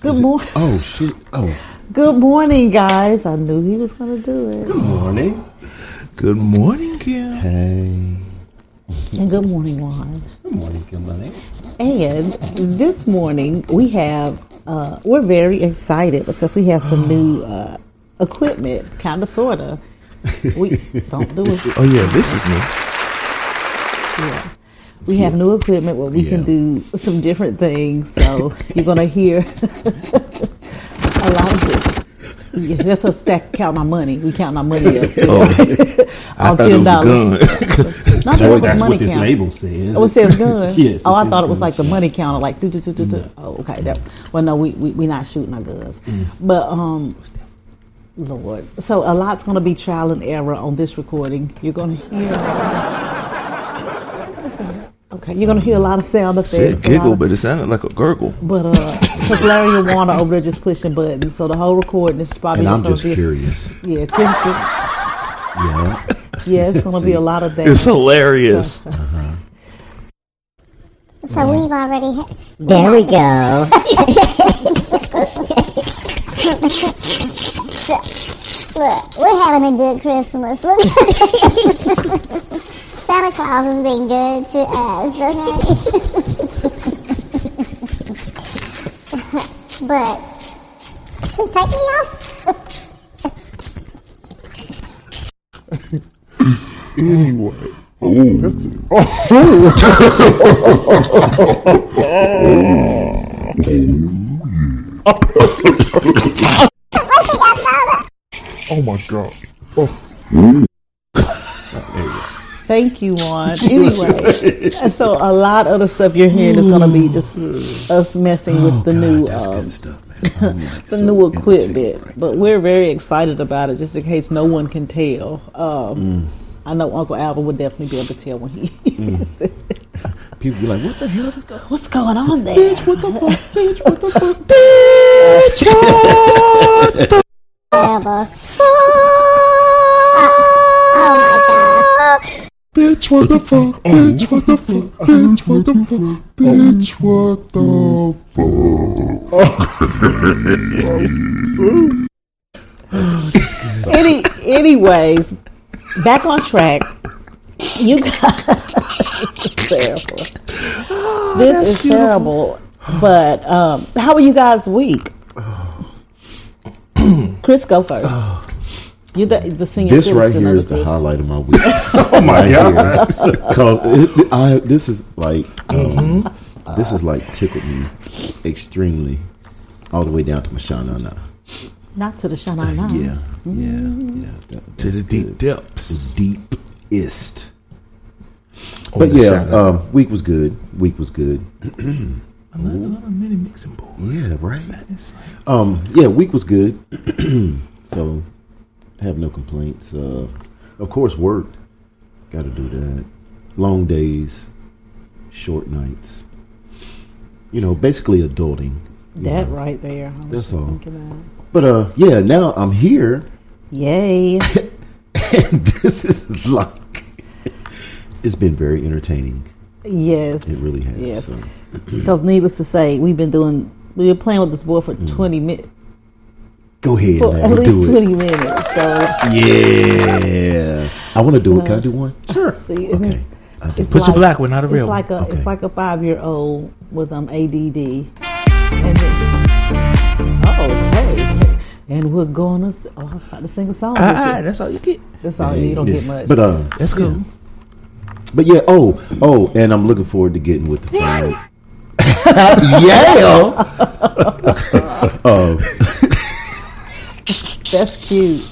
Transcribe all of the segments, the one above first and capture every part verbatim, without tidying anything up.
Good morning. Oh, shit. Oh. Good morning, guys. I knew he was going to do it. Good morning. Good morning, Kim. Hey. And good morning, Juan. Good morning, Kimberly. And this morning we have, uh, we're very excited because we have some new uh, equipment, kind of, sort of. We don't do it. Oh, yeah, this is new. Yeah. We have new equipment where we Yeah. can do some different things. So you're going to hear a lot of it. Yeah, that's a stack count our money. We count our money up. Oh, I On thought it was a ten gun. Not Joey, that that's money what this counter. label says. Oh, it says gun. Yes. Oh, I says thought it was guns, like the yeah. money counter, like do do do do do. Oh, okay. That, well, no, we we we not shooting our guns, but um, Lord. So a lot's going to be trial and error on this recording. You're going to hear. Listen, okay, you're going to hear a lot of sound effects. Said a lot giggle, of- but it sounded like a gurgle. But uh, because Larry and Warner over there just pushing buttons, so the whole recording is probably And I'm just just going to be. curious. Yeah, Kristen. Yeah. Yeah, it's going to be a lot of that. It's hilarious. So, So we've already had. There we go. Look, we're having a good Christmas. Look. Santa Claus has been good to us, okay? But take me off. Anyway. Oh, that's it. Oh my God. Oh. Thank you, Juan. Anyway, and so a lot of the stuff you're hearing is going to be just us messing with Oh, the God, new that's um, good stuff, man. I'm like the so new equipment. entertained right But we're very excited about it, just in case no one can tell. Um, I know Uncle Albert would definitely be able to tell when he hears it. now. People be like, what the hell is going on? What's going on there? Bitch, what the fuck? Bitch, what the fuck? Whatever. Oh my God. Bitch, what the fuck? Bitch, what the fuck? Bitch, what the fuck? Bitch, what the fuck? Any, anyways, back on track. You guys, this is terrible. This is terrible. But um, how are you guys' week? Chris, go first. You're the, the senior This right citizen here of is the the group. highlight of my week. Oh my God. Because I this is like um, this is like tickled me extremely all the way down to my shana. Not to the Shana now. Yeah, yeah, yeah. That, To the that's deep good. depths. The deepest. Oh, But the yeah, shout out. um, week was good. Week was good. I love, I love a mini mixing bowl. Yeah, right. It's like, Um, yeah, week was good. So have no complaints. Uh, of course, worked. Got to do that. Long days, short nights. You know, basically adulting. you That know. right there. I was That's just all. thinking that. But uh, yeah, now I'm here, Yay. and this is like it's been very entertaining. Yes. It really has. Yes. So. Because needless to say, we've been doing, we've been playing with this board for twenty minutes. Go ahead, For at Larry, least do it. twenty minutes. So, Yeah, I want to do it. Can I do one? sure. See, and Okay. it's, I'll do it's Put your like- black one, not a it's real like a one. It's Okay. like a five year old with um A D D. And then, oh, hey. And we're gonna. s- Oh, I was about to sing a song. ah, with ah, you. that's all you get. That's all. You don't Yeah. get much. But uh, That's cool. but yeah. Oh, oh, and I'm looking forward to getting with the family. Yeah. uh, That's cute.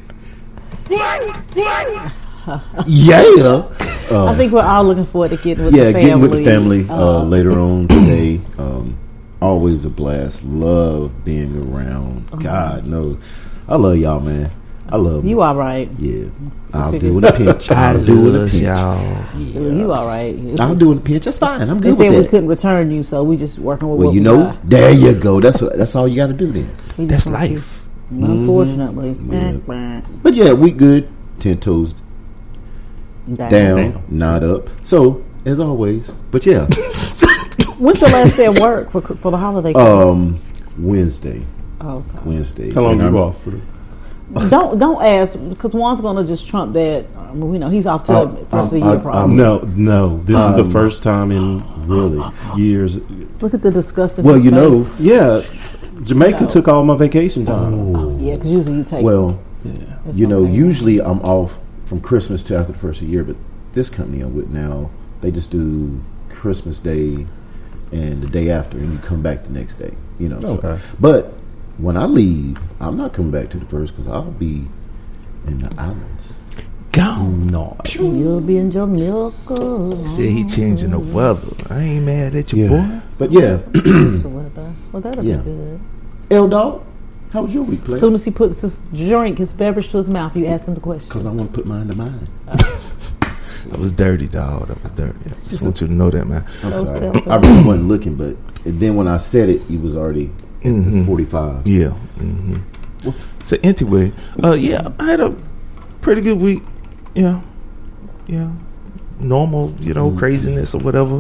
yeah. I think we're all looking forward to getting with Yeah, the family. getting with the family uh, Uh, later on today. Um, always a blast. Love being around. God knows, I love y'all, man. I love You all right? Yeah, I'll do in a pinch. I I'll do in a us, pinch. y'all. You all right? It's- I'll do in a pinch. That's fine. I'm They good said we with that. couldn't return you, so we just working with Well, what you we know, got. there you go. That's what, that's all you got to do then. We That's just want you- life. Unfortunately, Yeah. But yeah, we good. Ten toes Down. down, not up. So as always. But yeah, When's your last day of work for for the holiday? um, Wednesday. Okay. Wednesday. How long And you I'm- off for? The, Don't don't ask because Juan's gonna just trump that. I mean, we know he's off to Oh, the first um, of the year. I- Probably. um, no, no. This is Um, the first time in Really? years. Look at the disgusting. Well, you know, face. Yeah, Jamaica No. took all my vacation time. oh, Yeah, because usually you take. well, it's you know, okay. usually I'm off from Christmas to after the first of the year, but this company I'm with now, they just do Christmas Day and the day after, and you come back the next day. You know. so- Okay. But when I leave, I'm not coming back to the first because I'll be in the islands. Gone. No, You'll be in Jamaica. Said he changing the weather. I ain't mad at you, boy. But yeah, The weather. Well, that'll Yeah. be good. L Dog, how was your week, As player? soon as he puts his drink, his beverage to his mouth, you ask him the Because question. I want to put mine to mine. That was dirty, dog. That was dirty. I just want you to know that, man. I'm So sorry. selfish. I really wasn't looking, but then when I said it, he was already at Mhm. forty-five. Yeah. hmm So anyway, uh, yeah, I had a pretty good week. Yeah, yeah, normal, you know, craziness or whatever.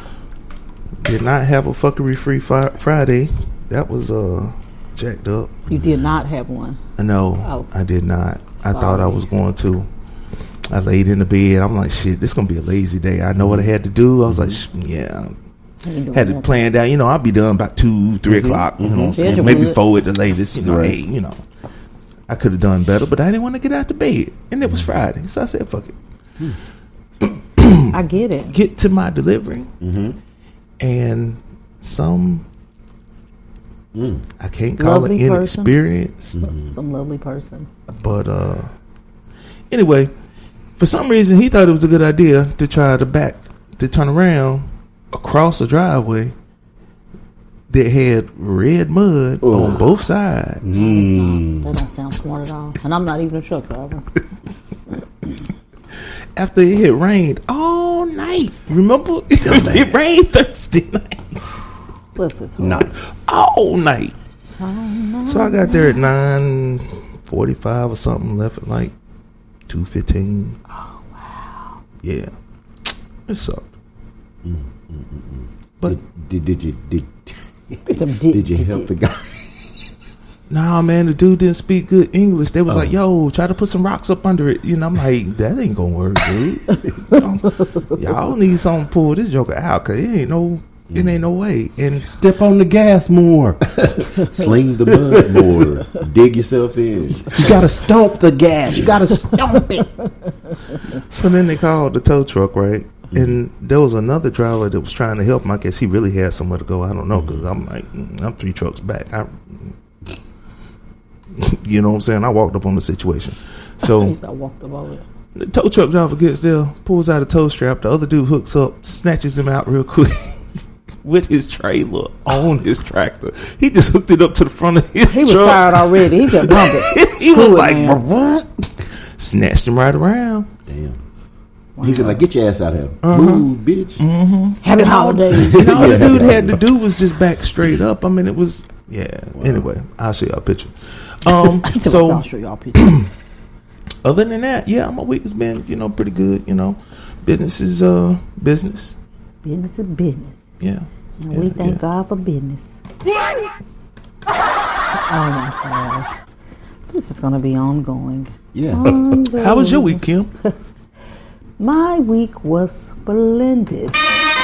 Did not have a fuckery free fi- Friday. That was uh jacked up. You did not have one. No, Oh. I did not. I thought I Sorry. was going to. I laid in the bed. I'm like, shit, this gonna be a lazy day. I know what I had to do. I was like, sh- yeah, You ain't doing had to nothing. plan down. You know, I'll be done by two, three o'clock. You know what I'm saying? Schedule Maybe it. four at the latest. You know, Right. hey, you know, I could have done better, but I didn't want to get out the bed, and it was Friday, so I said, fuck it. I get it. Get to my delivery, Mm-hmm. and some Mm. I can't call Lovely it person. inexperience. Some lovely person. But uh anyway, for some reason he thought it was a good idea to try to back to turn around across a driveway that had red mud Oh. on both sides. Mm. That don't sound smart at all. And I'm not even a truck driver. After it had rained all night. Remember? It rained Thursday night. Bless his heart. Nice. All night. So I got there at nine forty five or something, left at like two fifteen. Oh wow. Yeah. It sucked. But Did, did, did you did, Them dick- did you dick- help the guy? nah, man, the dude didn't speak good English. They was like, "Yo, try to put some rocks up under it." You know, I'm like, "That ain't gonna work, dude. Y'all need something to pull this joker out, cause it ain't no, it ain't no way." And Step on the gas more. Sling the mud more. Dig yourself in. You gotta stomp the gas. You gotta stomp it. so then they called the tow truck, right? And there was another driver that was trying to help him. I guess he really had somewhere to go. I don't know, because I'm like, mm, I'm three trucks back. I, you know what I'm saying? I walked up on the situation. So I walked up over it. the tow truck driver gets there, pulls out a tow strap. The other dude hooks up, snatches him out real quick with his trailer on his tractor. He just hooked it up to the front of his He was truck. tired already. He could bump it. He was Screw it, like, man. "Brrrr." Snatched him right around. Damn. He said, like, get your ass out of here. Move, bitch. Happy holidays. And all the dude had to do was just back straight up. I mean, it was, yeah. Anyway, I'll show y'all a picture. Um, So so I'll show y'all pictures. other than that, yeah, my week has been, you know, pretty good. You know, business is uh business. Business is business. Yeah. And yeah, we thank yeah. God for business. Oh my gosh. This is going to be ongoing. Yeah. Ongoing. How was your week, Kim? My week was splendid.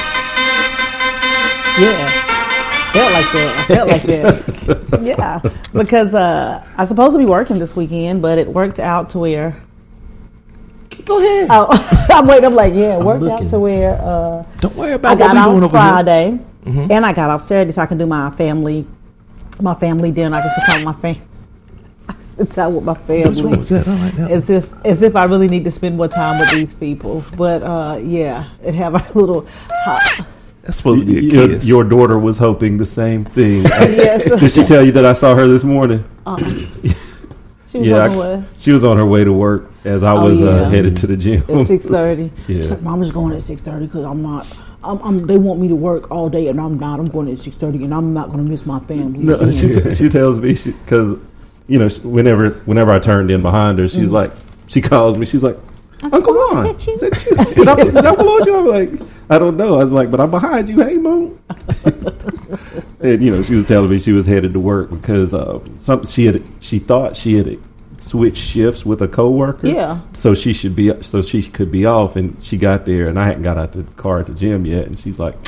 Yeah. Felt like that. I felt like that. Yeah. Because uh, I was supposed to be working this weekend, but it worked out to where. Go ahead. Oh, I'm waiting. I'm like, yeah, it worked out looking. to where uh, Don't worry I about got what we doing off over Friday, Mhm. and I got off Saturday, so I can do my family, my family dinner. I can spend time with my family. I can spend time with my here. What's wrong family. with that? I like that. As if, as if I really need to spend more time with these people. But uh, yeah, it have a little. Hot. That's supposed to be a Your, kiss. your daughter was hoping the same thing. Yes. Did she tell you that I saw her this morning? Uh, she was Yeah, on I- the way She was on her way to work as I Oh, was yeah. uh, headed to the gym. at six thirty. Yeah. She's like, "Mom is going at six thirty because I'm not. I'm, I'm. They want me to work all day, and I'm not. I'm going at six thirty, and I'm not going to miss my family." No, she she tells me because you know whenever whenever I turned in behind her, she's like she calls me. She's like, Uncle Ron, is that you? is that you? Did I, did I below you? I'm like, I don't know. I was like, but I'm behind you. Hey, Mom. and you know, she was telling me she was headed to work because uh, some she had she thought she had switched shifts with a coworker. Yeah. So she should be so she could be off, and she got there, and I hadn't got out the car at the gym yet, and she's like,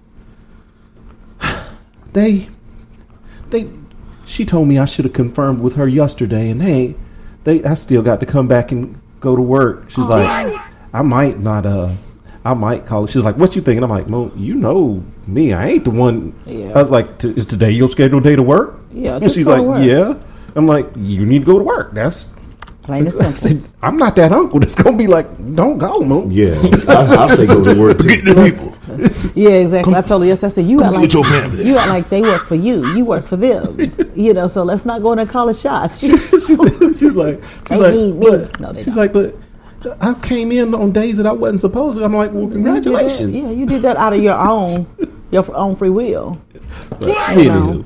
they, they, she told me I should have confirmed with her yesterday, and they, they, I still got to come back and go to work. She's like, I might not, uh, I might call. She's like, what you thinking? I'm like, well, you know me, I ain't the one. Yeah. I was like, "T- is today your scheduled day to work? Yeah, And just she's go to like, work. yeah. I'm like, you need to go to work. That's. Plain and I simple. said, I'm not that uncle that's gonna be like, don't go, Moon. Yeah, I, I say go to work Forget too. the people. Yeah, exactly. I told her yes. I said you act Come like get your family. you act like they work for you. You work for them. You know, so let's not go in and call it shots. she said, she's like, she's They like, need me. but- No, they she's don't. like, but I came in on days that I wasn't supposed to. I'm like, well, You did congratulations. that- Yeah, you did that out of your own your f- own free will. But, You know.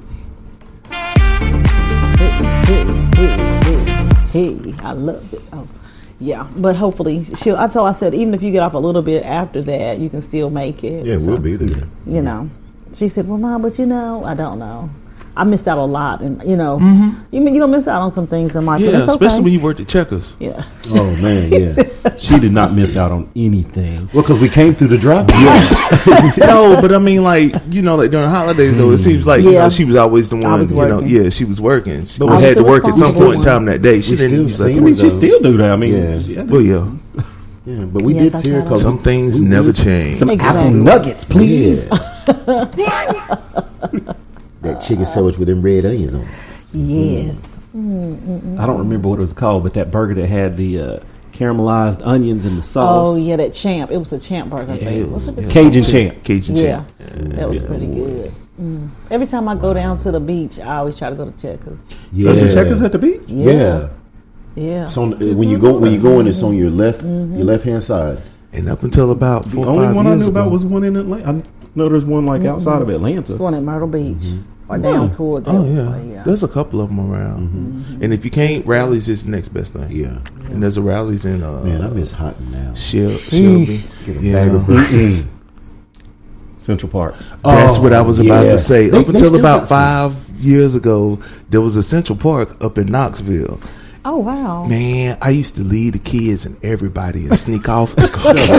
anywho, Hey, hey, hey, hey, I love it. Oh, yeah, but hopefully she'll. I told. I said even if you get off a little bit after that, you can still make it. Yeah, So, we'll be there. You know, she said, "Well, Mom, but you know, I don't know. I missed out a lot, and you know, you mean you're gonna miss out on some things in life. Yeah, but it's okay. especially when you worked at Checkers. yeah, Oh man, yeah. she did not miss out on anything. Well, because we came through the drive. No, but I mean, like, you know, like during holidays, though, it seems like, you Yeah. know, she was always the one, was you know, working. yeah, she was working. She But had we to still work at some responsible point in time that day. She We didn't still use that. seen I mean, she though. still do that. I mean, Yeah. she had to- Well, yeah. Yeah, but we Yes, did I see her. tried. 'cause Some things we never did- change. some Exactly. apple nuggets, please. Yeah. That chicken sandwich with them red onions on it. yes, I don't remember what it was called, but that burger that had the uh, caramelized onions and the sauce. oh yeah, that champ. It was a champ burger. Yeah, thing. it What's was, it? yeah. Cajun champ. Cajun Yeah, champ. that was pretty good. Mm. Every time I go down to the beach, I always try to go to Checkers. Yeah. There's a Checkers at the beach. Yeah. Yeah, It's on, when you go when you go in, it's on your left your left hand side. And up until about The four or only five one I years knew about ago- was one in Atlanta. I know there's one like outside of Atlanta. it's one at Myrtle Beach or down Yeah. toward. Oh, that yeah. way, yeah. There's a couple of them around. And if you can't, Rallies is the next best thing. Yeah. And there's a Rallies in uh, Man, I miss Houghton now. Shel- Shelby. Get a Yeah. bag of breakfast. Central Park. That's Oh, what I was about yeah. to say. They- up they until still about got some. five years ago, there was a Central Park up in Knoxville. Oh wow. Man, I used to lead the kids and everybody and sneak off. I'm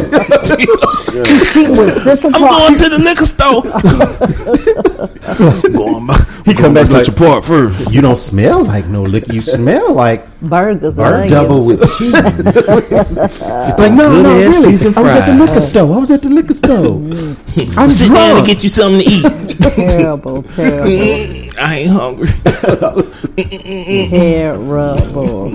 She was Central Park. going to the liquor store. I'm going by, He I'm come going by back like- Central Park first. You don't smell like no liquor. You smell like Burgers and Burger onions. Double with cheese. like no, Good no, ass really. seasoned I was at the fries. liquor store. I was at the liquor store. I'm Sit down and drunk. get you something to eat. Terrible, terrible, I ain't hungry. terrible,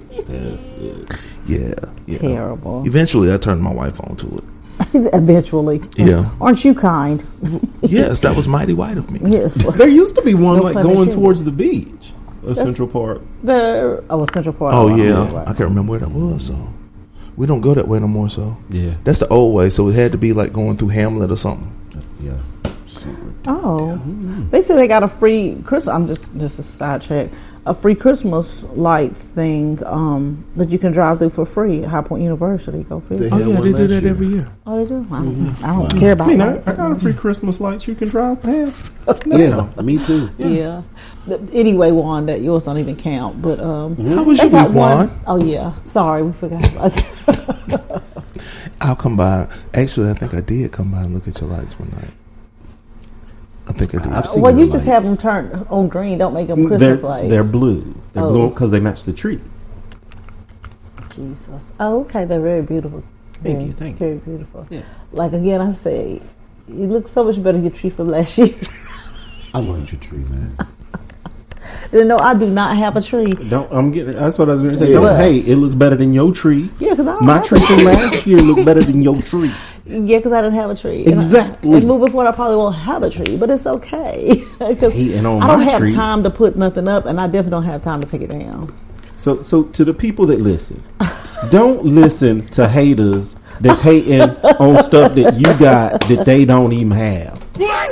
Yeah, yeah. terrible. Eventually, I turned my wife on to it. Eventually. Yeah. Aren't you kind? Yes, that was mighty white of me. Yeah. There used to be one No like pun going intended. towards the beach, a Central Park. The oh, Central Park. Oh yeah, right, right. I can't remember where that was. So we don't go that way no more. So Yeah. that's the old way. So it had to be like going through Hamlet or something. Yeah. Super. Oh, they said they got a free Christmas. I'm just just a sidetrack. A free Christmas lights thing um, that you can drive through for free at High Point University. Go They figure. Oh had yeah, one they do last that year. every year. Oh, they do. I don't, I don't care I about mean, I, lights. I got a free Christmas lights you can drive past. Yeah, me too. Yeah. Th- Anyway, Juan, that yours don't even count. But um, How was they your got week, one- Juan? Oh yeah, sorry, we forgot. About that. I'll come by. Actually, I think I did come by and look at your lights one night. I think I did. I've seen Well, your you just have them lights. turned on green. Don't make them They're, Christmas lights. they're blue. They're Oh. blue because they match the tree. Jesus. Oh, okay. They're very beautiful. Thank very, you, thank you. Very beautiful. Yeah. Like again, I say, you look so much better than your tree from last year. I love your tree, man. No, I do not have a tree. Don't I'm getting. That's what I was going to say. Yeah. Don't, hey, it looks better than your tree. Yeah, because I don't My have tree from last year looked better than your tree. Yeah, because I didn't have a tree. And I- Exactly. And moving forward, I probably won't have a tree, but it's okay because Hating on I don't my have tree. time to put nothing up, and I definitely don't have time to take it down. So, so to the people that listen, don't listen to haters that's hating on stuff that you got that they don't even have.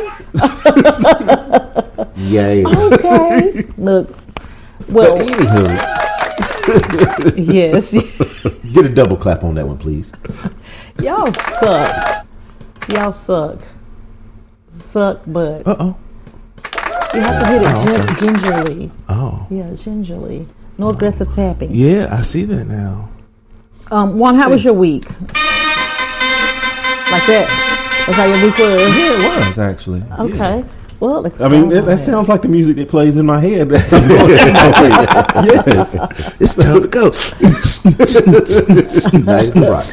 Yeah. Okay. Look. But Well, anywho, yes. get a double clap on that one, please. Y'all suck. Y'all suck. Suck, but Uh oh. You have to hit it gin- gingerly. Oh. Yeah, gingerly. No aggressive tapping. Yeah, I see that now. Um, Juan, how was your week? Like that? That's how your week was? Yeah, it was actually. Okay. Well, I mean, that, that sounds like the music that plays in my head. That's yes, It's time to go. Nice and rock.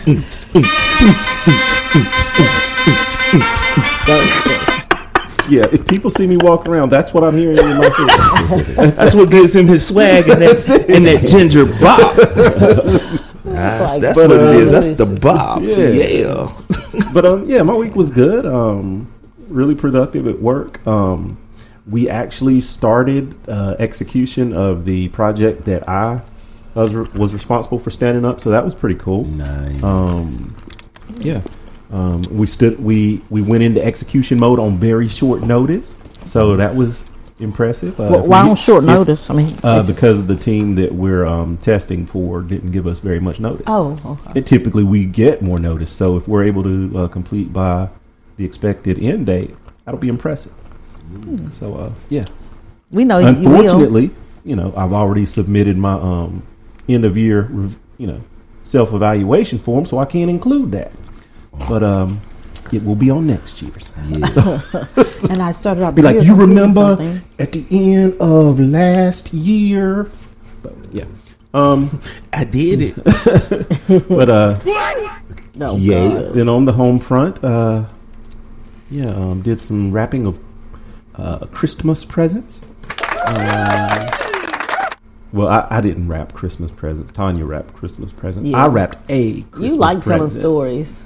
yeah. If people see me walk around, that's what I'm hearing in my head. That's what gives him his swag and that, and that ginger bop. That's, like- that's But, what uh, it is. That's the bop. Yeah. Yeah. But um, yeah, my week was good. Um, really productive at work. Um, we actually started uh, execution of the project that I was, was responsible for standing up. So that was pretty cool. Nice. Um, yeah, um, we stood. We we went into execution mode on very short notice. So that was impressive. Uh, Well, why if- on short if- notice? I mean, Uh, because the team that we're um, testing for didn't give us very much notice. oh, okay. And typically we get more notice. So if we're able to uh, complete by the expected end date, that'll be impressive. So uh, yeah. We know you will. Unfortunately, you know, I've already submitted my um, end of year, rev- you know, self evaluation form, so I can't include that. But um, it will be on next year's. So, And I started out be like, year you completing remember something." at the end of last year. But yeah. Um, I did it. but uh, No, Yay. God. then on the home front, uh, yeah, um, did some wrapping of uh, Christmas presents. Um, well, I, I didn't wrap Christmas presents. Tanya wrapped Christmas presents. Yeah. I wrapped a Christmas You like telling present. stories.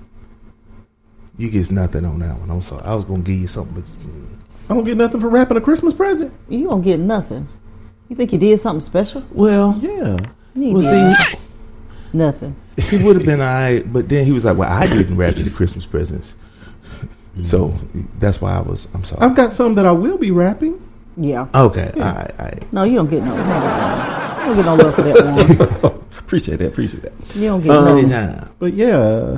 You get nothing on that one. I'm sorry. I was gonna give you something, but I don't get nothing for wrapping a Christmas present. You don't get nothing. You think you did something special? well, Yeah. You well, did see, nothing. he would have been all right, but then he was like, "Well, I didn't wrap you the Christmas presents," so that's why I was. I'm sorry. I've got some that I will be wrapping. Yeah. Okay, all right, all right. No, you don't get no. You don't get no, you don't get no love for that one. Appreciate that. Appreciate that. You don't get Um, no. Anytime. But yeah.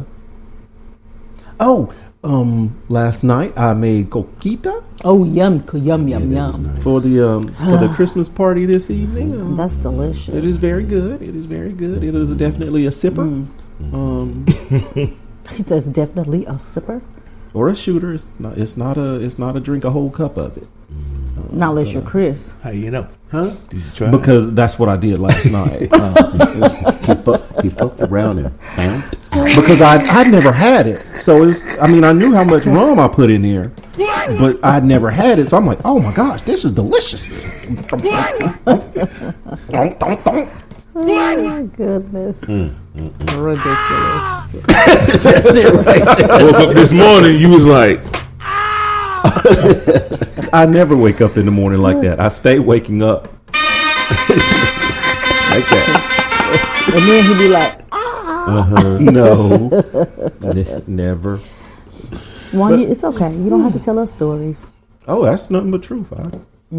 Oh, um, last night I made coquita Oh, yum, yum, Yeah, yum, that was yum. nice. for the um for the Christmas party this evening. Um, That's delicious. It is very good. It is very good. It is definitely a sipper, um, That's definitely a sipper. or a shooter. It's not. It's not a. It's not a drink a whole cup of it. Not unless you're Chris. How you know? Huh? Did you try? Because that's what I did last night. Uh, he, fucked, he fucked around and found it. because I I never had it, so it's. I mean, I knew how much rum I put in there, but I'd never had it. So I'm like, oh my gosh, this is delicious. Oh my goodness. Ridiculous. That's it right there. woke up this morning. You was like, I never wake up in the morning like that. I stay waking up like that. And then he'd be like, No, Ne- never. Juan, you, it's okay. You don't have to tell us stories. Oh, that's nothing but truth. I,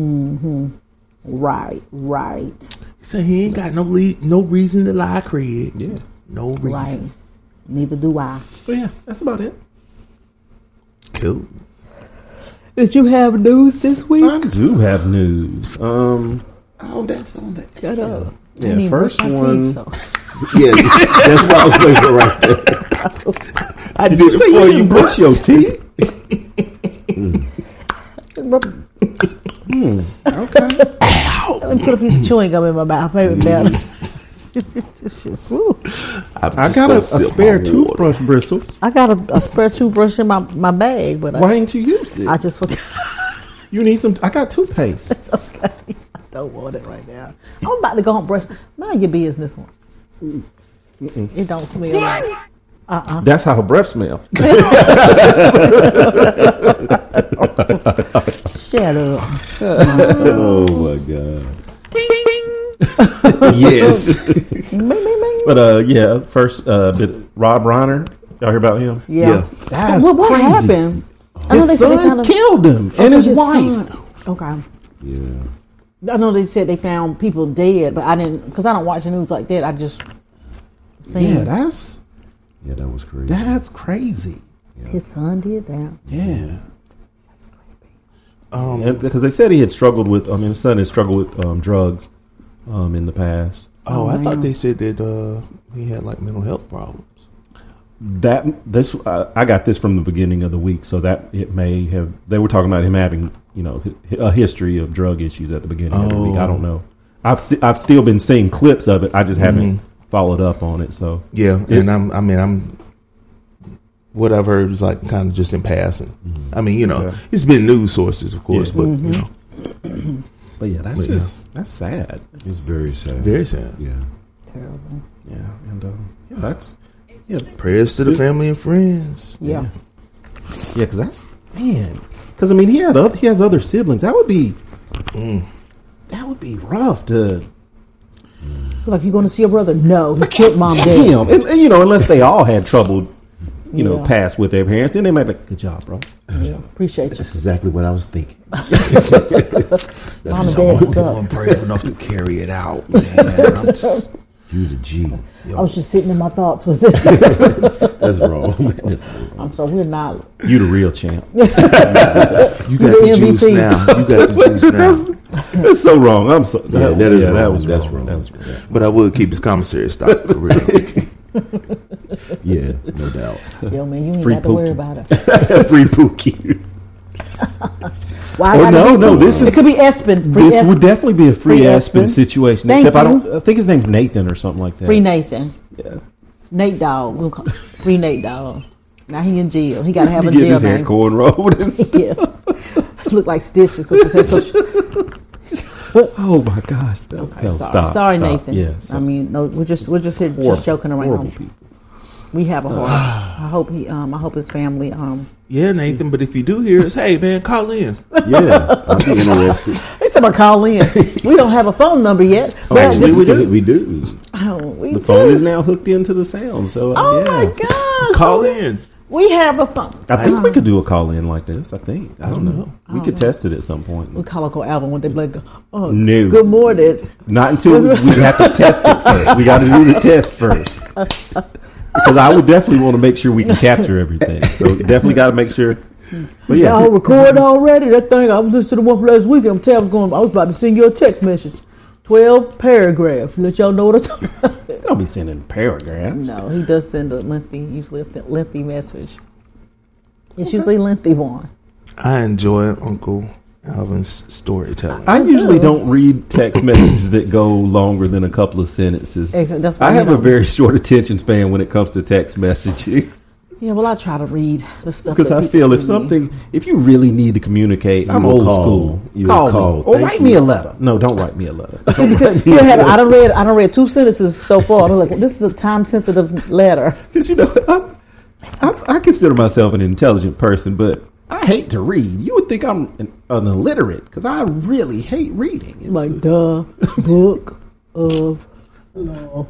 Right, right, he said he ain't got no le- no reason to lie, Craig. yeah, No reason. right. Neither do I. but yeah, that's about it. Cool. Did you have news this week? I do have news. Um, Oh, that's on that. Shut up. Yeah, I mean, first brush my one- teeth, so. Yeah, that's what I was waiting for right there. I did you it say for you you, didn't brush your teeth? Let me put a piece of chewing gum in my mouth. Maybe better. It's just, woo. I'm I just got a, gonna a sip spare my water. toothbrush bristles. I got a, a spare toothbrush in my, my bag, but Why I, ain't you use it? I just forgot. You need some. I got toothpaste. It's okay. I don't want it right now. I'm about to go home and brush. Mind your business. One. It don't smell right. That's how her breath smells. Shut up. Oh my god. Yes. Bing, bing, bing. But uh, yeah, first uh, bit Rob Reiner. Y'all hear about him? Yeah. Yeah. That's Well, what crazy. happened? I know His they said they son found a- killed him Oh, and so his his wife. son- Okay. Yeah. I know they said they found people dead, but I didn't because I don't watch the news like that. I just seen Yeah, that's Yeah, that was crazy. that's crazy. his son did that. Yeah. That's creepy. Um, And because they said he had struggled with. I mean, his son had struggled with um, drugs um, in the past. oh, I man. thought they said that uh, he had like mental health problems. That this uh, I got this from the beginning of the week, so that it may have. They were talking about him having, you know, hi- a history of drug issues at the beginning of the week. I Oh. don't know. I've se- I've still been seeing clips of it. I just haven't followed up on it. So Yeah, It- and I'm. I mean, I'm. What I've heard is like kind of just in passing. I mean, you know, Okay. it's been news sources, of course, Yeah. but you know, but yeah, that's But, yeah. just that's sad. It's very sad. very sad. Yeah. Terrible. Yeah, and um, yeah, that's yeah, Prayers to the family and friends. Yeah. yeah, because that's man. Because I mean, he had other, he has other siblings. That would be that would be rough to Like, you going to see your brother? No, he killed mom dead. him, and, and, you know, unless they all had trouble, you know, Yeah. past with their parents, then they might be like, good job, bro. Yeah. Appreciate you. That's exactly what I was thinking. Mom and dad suck. I'm brave enough to carry it out, man. I'm just- You the G. I was just sitting in my thoughts with this. That's wrong. That's wrong. I'm so we're not. You the real champ. you got the the M V P. juice now. You got the juice now. That's so wrong. I'm so Yeah, that is yeah, wrong. that was That's wrong. wrong. That was wrong. But I would keep his commissary stock for real. Yeah, no doubt. Yo, man, you ain't Free got to worry Pookie. about it. Free Pookie. Why Oh, gotta no, be no, Pookie? this is- It could be Espen. Free This Espen. would definitely be a free, Free Aspen Aspen. situation. Thank except I you. don't. I think his name's Nathan or something like that. Free Nathan. Yeah. Nate Dogg. We'll call Free Nate Dogg. Now he in jail. He got to have He a get jail his hair name. cornrowed. and stuff. Yes. Look like stitches because it says so. Oh my gosh! No, Okay, no, sorry, stop, sorry, stop. Nathan. Yeah, so- I mean, no, we're just we're just here horrible, just joking around. horrible people. We have a heart. I hope he. Um, I hope his family. Um, Yeah, Nathan. But if you do hear us, hey man, call in. Yeah, I'd be interested. it's about call in. We don't have a phone number yet. Oh, but actually, just- we do. We do. oh, we The do. phone is now hooked into the sound. So uh, Oh yeah. my gosh! Call in. We have a phone. I think we could do a call in like this. I think. I don't know. We could test it at some point. We call Uncle Alvin when they be like, "Oh, No. good morning." Not until we, we have to test it first. We got to do the test first. Because I would definitely want to make sure we can capture everything. So definitely got to make sure. But yeah, Y'all record already? That thing I was listening to the one from last week. I'm telling I was going. I was about to send you a text message. Twelve paragraphs. Let y'all know what I'm talking about. I'll be sending paragraphs. No, he does send a lengthy, usually a lengthy message. It's usually a lengthy one. I enjoy Uncle Alvin's storytelling. I Me usually too. don't read text messages that go longer than a couple of sentences. Exactly, that's why I you have a don't- very short attention span when it comes to text messaging. Yeah, well, I try to read the stuff Because that I people feel if send me. something, if you really need to communicate, I'm You will old call. school. You will call, call. me. or Thank write you. me a letter. No, don't write me a letter. You said, you had, I don't read. I don't read two sentences so far. I'm like, well, this is a time sensitive letter. Because you know, I'm, I, I consider myself an intelligent person, but I hate to read. You would think I'm an, an illiterate because I really hate reading. It's Like the book of law.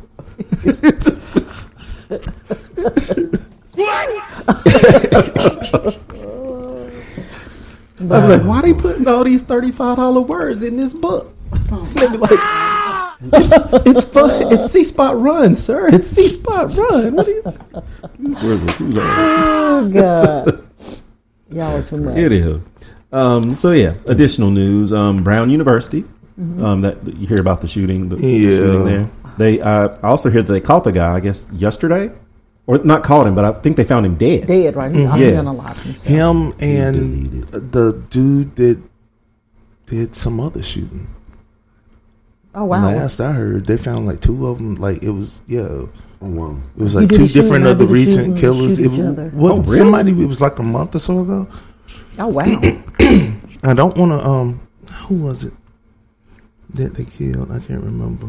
I was like, why they putting all these thirty-five dollar words in this book? They be like, it's, it's fun. It's C Spot Run, sir. It's C Spot Run. What are you? These words are too long. Oh God, y'all are too much. It is. Um, so yeah, additional news. Um, Brown University. Um, that, that you hear about the shooting. The, the Yeah. shooting there. They uh, I also hear that they caught the guy. I guess yesterday, or not caught him, but I think they found him dead. Dead, right? He's Yeah. unalive himself. Him and the dude that did some other shooting. Oh wow. Last I heard, they found like two of them. Like it was, yeah, Oh, wow. it was You like did two a shooting, different I of the did a shooting, recent killers. shoot It each was other. what, Oh, really? somebody. It was like a month or so ago. Oh wow. I don't want to. Um, who was it that they killed? I can't remember.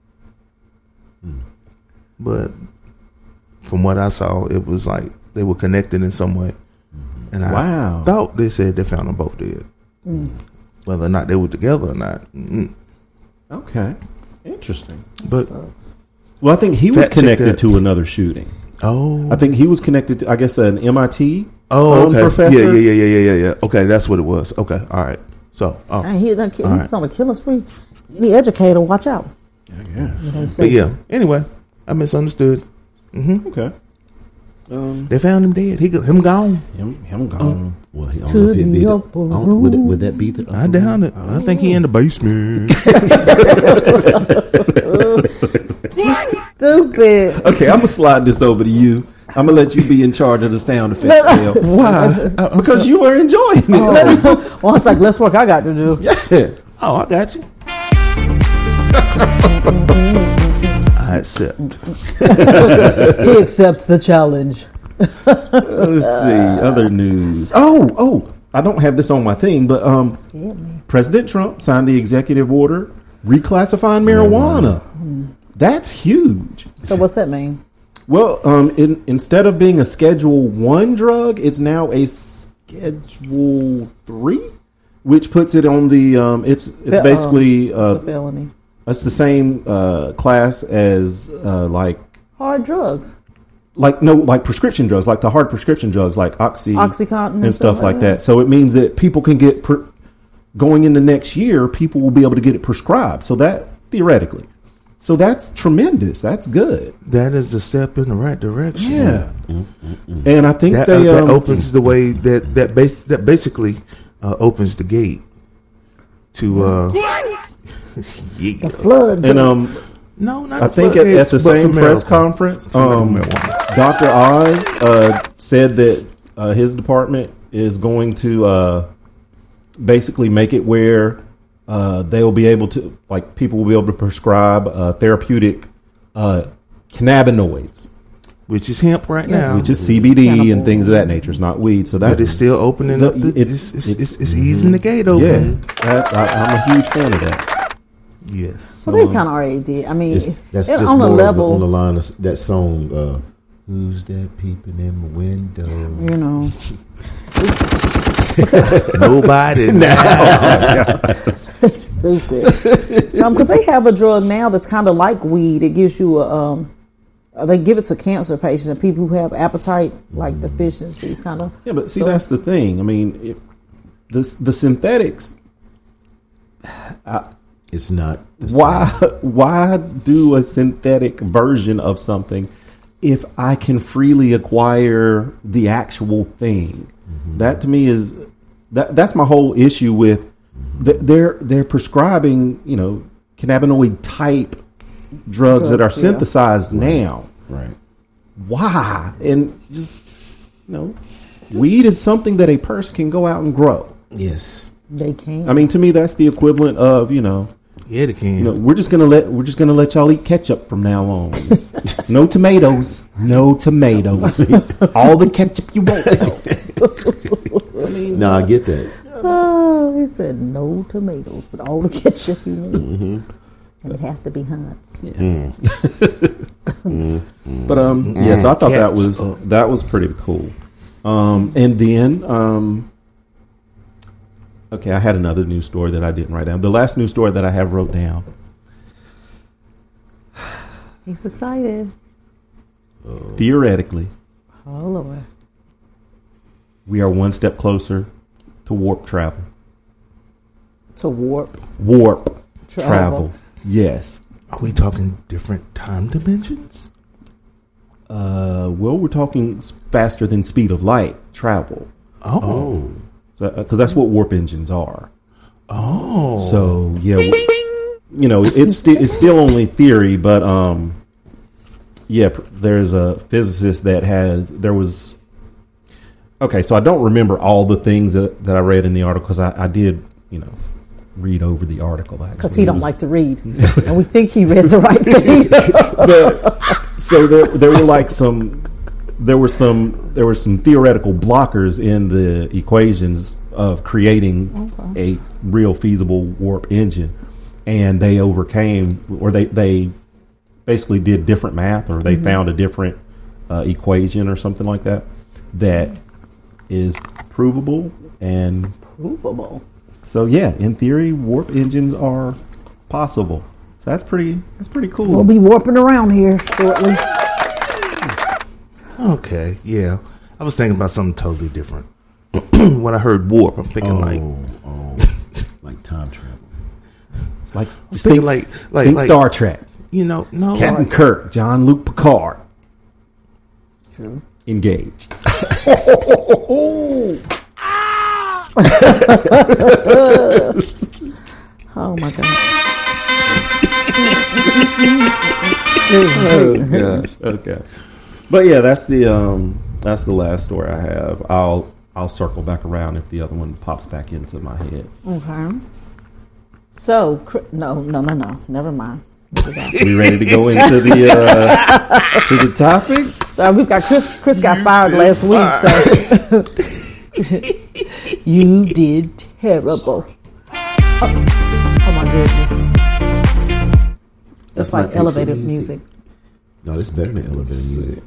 But from what I saw, it was like they were connected in some way. And I Wow. thought they said they found them both dead. Whether or not they were together or not. Mm-mm. Okay, interesting. But Sucks. Well, I think he was Fact check connected that. to another shooting. oh, I think he was connected to, I guess, an M I T oh, um, okay, professor. yeah, yeah, yeah, yeah, yeah, yeah. Okay, that's what it was. Okay, all right. So, oh, Dang, he, that kid, All he's on a killing spree. Any educator, watch out. Yeah. You know, but yeah. Anyway, I misunderstood. Okay. Um, They found him dead. He go, him gone. him, him gone. Well, he, I don't To know if he'd be the the, upper I don't- would, it, would that be the? I doubt it. I think he in the basement. Stupid. Okay, I'm gonna slide this over to you. I'm gonna let you be in charge of the sound effects, Bill. Why? Uh, Because you are enjoying it. Well, it's like less work I got to do. Yeah. Oh, I got you. I accept. He accepts the challenge. Let's see other news. Oh, oh, I don't have this on my thing, but um, Scared me. President Trump signed the executive order reclassifying marijuana. That's huge. So what's that mean? Well, um, in, instead of being a Schedule One drug, it's now a Schedule Three, which puts it on the. Um, it's it's Fe- basically um, it's uh, a felony. it's the same uh, class as uh, like Hard drugs. like no like prescription drugs, like the hard prescription drugs, like Oxy, Oxycontin and and stuff stuff like like that. So it means that people can get per, going into next year. People will be able to get it prescribed. So that theoretically, so that's tremendous. That's good. That is a step in the right direction. Yeah, and I think That, they uh, that um, opens the way that that bas- that basically uh, opens the gate to uh yeah. The flood. and um. No, not I the think at, floodgates, at the but same for press marijuana. conference, For um, marijuana. Doctor Oz uh, said that uh, his department is going to uh, basically make it where uh, they'll be able to, like, people will be able to prescribe uh, therapeutic uh, cannabinoids, Which is hemp right Yes. now. which is C B D Cannabis. and things of that nature. It's not weed, so that But it's still opening The- up. The, it's- it's, it's, it's- it's, it's easing the gate yeah. open. That, I, I'm a huge fan of that. Yes. So they kind of already did. I mean, It's, that's it- just on a more level, of, on the line of that song. Uh, Who's that peeping in the window? you know. It's Nobody. stupid. Because they have a drug now that's kind of like weed. It gives you a. Um, uh, they give it to cancer patients and people who have appetite like deficiencies, kind of. Yeah, but see, So that's the thing. I mean, it, the the synthetics. It's not. The Why why do a synthetic version of something if I can freely acquire the actual thing? That to me is that that's my whole issue with th- they're they're prescribing, you know, cannabinoid type drugs, that are Drugs, yeah. synthesized now. Right. Why? And just you know, weed is something that a person can go out and grow. Yes. they can't. I mean, to me that's the equivalent of, you know, Yeah, they can. You know, we're just gonna let we're just gonna let y'all eat ketchup from now on. No tomatoes, no tomatoes. All the ketchup you want. I mean, No, I get that. Oh, he said no tomatoes, but all the ketchup you need. And it has to be Hunt's. but um, yeah. So I thought that Cats. was that was pretty cool. Um, and then um, okay, I had another news story that I didn't write down. The last news story that I have wrote down. He's excited. Theoretically, Oh, Lord. we are one step closer to warp travel. To warp. Warp Travel. travel. Yes. Are we talking different time dimensions? Uh, well, we're talking s- faster than speed of light travel. Oh. Oh. So, because that's what warp engines are. Oh. So yeah, w- you know, it's still it's still only theory, but um, yeah, pr- there's a physicist that has there was. Okay, so I don't remember all the things that, that I read in the article because I, I did, you know, read over the article Because actually. he It don't was- like to read. And we think he read the right thing. but, so there, there were like some there were some there were some theoretical blockers in the equations of creating a real feasible warp engine, and they overcame or they they basically did different math or they found a different uh, equation or something like that that is provable. And Provable. so yeah, in theory warp engines are possible. So that's pretty that's pretty cool. We'll be warping around here shortly. Okay. Yeah. I was thinking about something totally different. When I heard warp, I'm thinking like, Oh, oh, like time travel. It's like I'm thinking like, like, think like Star Trek. you know, no, Captain like, Kirk, John Luke Picard. True. engaged. Oh my god. Oh gosh. Okay. But yeah, that's the um that's the last story I have. I'll I'll circle back around if the other one pops back into my head. Okay. So Cr- no, no, no, no. Never mind. We ready to go into the uh, to the topic? So we've got Chris. Chris got fired last week. So you did terrible. Oh, oh my goodness! That's That's like my elevator exit music. music. No, it's better than elevator music.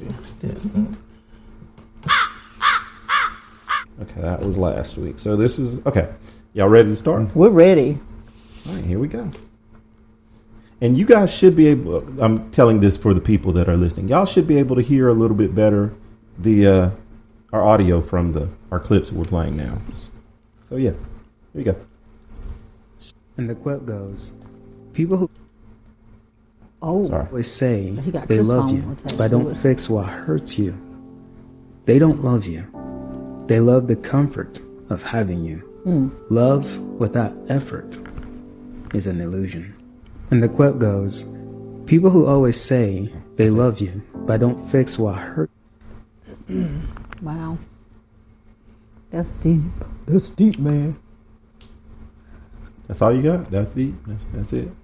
Okay, that was last week. So this is okay. Y'all ready to start? We're ready. All right, here we go. And you guys should be able. I'm telling this for the people that are listening. Y'all should be able to hear a little bit better the uh, our audio from the our clips that we're playing now. So yeah, here you go. And the quote goes, people who Oh, Sorry. always say So he got they Chris love phone you, attached but to don't it. fix what hurts you. They don't love you. They love the comfort of having you. Hmm. Love without effort is an illusion. And the quote goes, people who always say they love you, but don't fix what hurts. wow. That's deep. That's deep, man. That's all you got. That's the. That's, that's it.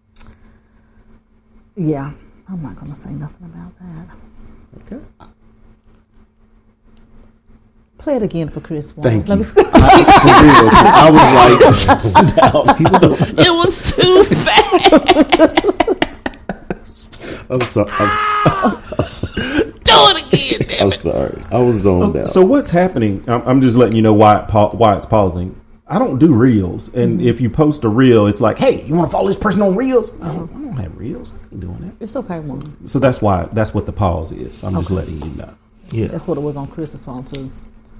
Yeah, I'm not gonna say nothing about that. Okay. Play it again for Chris. Thank Let you. me see. For real, 'cause I was like, People don't, It was too fast. I'm sorry. I'm, Do it again, damn I'm it. sorry. I was zoned out. So what's happening? I'm, I'm just letting you know why it pa- why it's pausing. I don't do reels, and if you post a reel, it's like, hey, you want to follow this person on reels? I don't, I don't have reels. I ain't doing that. It's okay, one. So that's why that's what the pause is. I'm just Okay. letting you know. Yeah. That's what it was on Chris's phone too.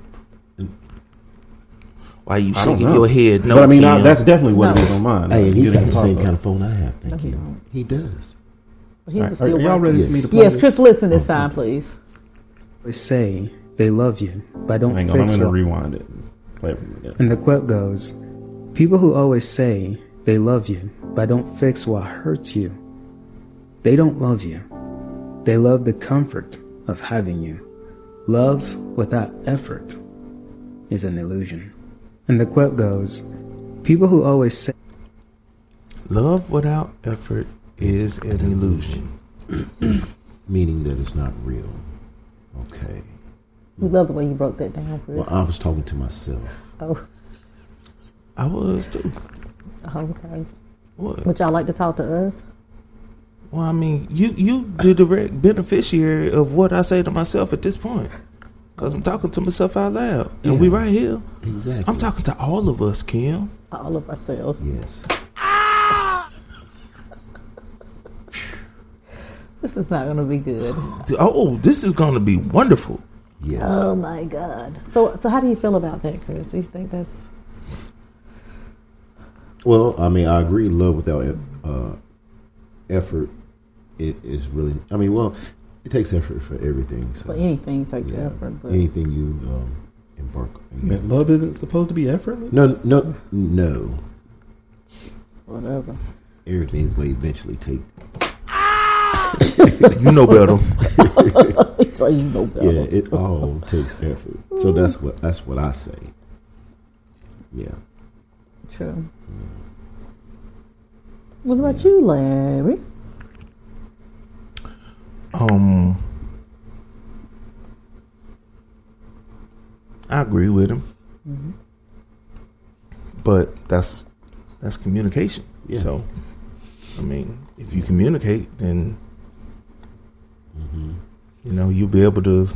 Why you I don't shaking know. your head? No, but I mean, I, Kim. that's definitely what No. it is on mine. Hey, and he's Get got it the same pop-up. pop-up. kind of phone I have. Thank No, he you. don't. He does. But he's All right, still are y'all working. ready for me to play Yes, this? Chris, listen this time, please. always say they love you, but don't Hang on, I'm fix going to what. rewind it. And play it from again. And the quote goes, people who always say they love you, but don't fix what hurts you. They don't love you. They love the comfort of having you. Love without effort is an illusion. And the quote goes, people who always say Love without effort is an illusion. Meaning that it's not real. Okay. We love the way you broke that down, Chris. Well, I was talking to myself. Oh, I was too. okay. What? Would y'all like to talk to us? Well, I mean, you you the direct beneficiary of what I say to myself at this point, because I'm talking to myself out loud, and Yeah. we right here. Exactly. I'm talking to all of us, Kim. All of ourselves. Yes. This is not going to be good. Oh, this is going to be wonderful. Yes. Oh my God. So, so how do you feel about that, Chris? Do you think that's Well, I mean, I agree. Love without uh, effort, it is really. I mean, well, it takes effort for everything. So, for anything takes yeah, effort? But anything you um, embark on. Man, love isn't supposed to be effortless. No, no, no. whatever. Everything's going to eventually take. You know better. So you know better. Yeah, it all takes effort. So that's what that's what I say. Yeah. True. What about you, Larry? Um, I agree with him, Mm-hmm. but that's that's communication. Yeah. So, I mean, if you communicate, then Mm-hmm. you know you'll be able to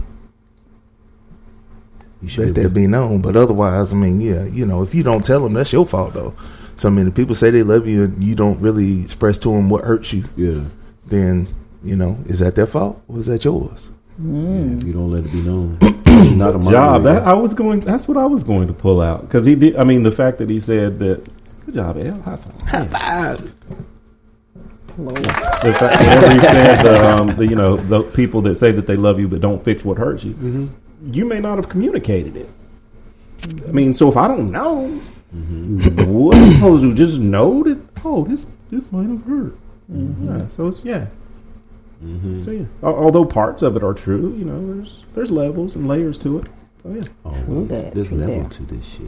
You should let be that able- be known. But otherwise, I mean, yeah, you know, if you don't tell them, that's your fault, though. So, I mean, if people say they love you and you don't really express to them what hurts you, Yeah. then you know, is that their fault or is that yours? Yeah, if you don't let it be known, it's not a Job. moderator. That, I was going. That's what I was going to pull out because he did. I mean, the fact that he said that. Good job, Al. High five. High five. Lord. The fact, whenever he says, um, the, you know, the people that say that they love you but don't fix what hurts you, mm-hmm. you may not have communicated it. I mean, so if I don't know, mm-hmm. what am I supposed to just know that? Oh, this this might have hurt. Mm-hmm. Yeah, so it's yeah. Mm-hmm. So yeah. Although parts of it are true, you know, there's there's levels and layers to it. Oh yeah. Oh, True that, there's true level that. to this shit.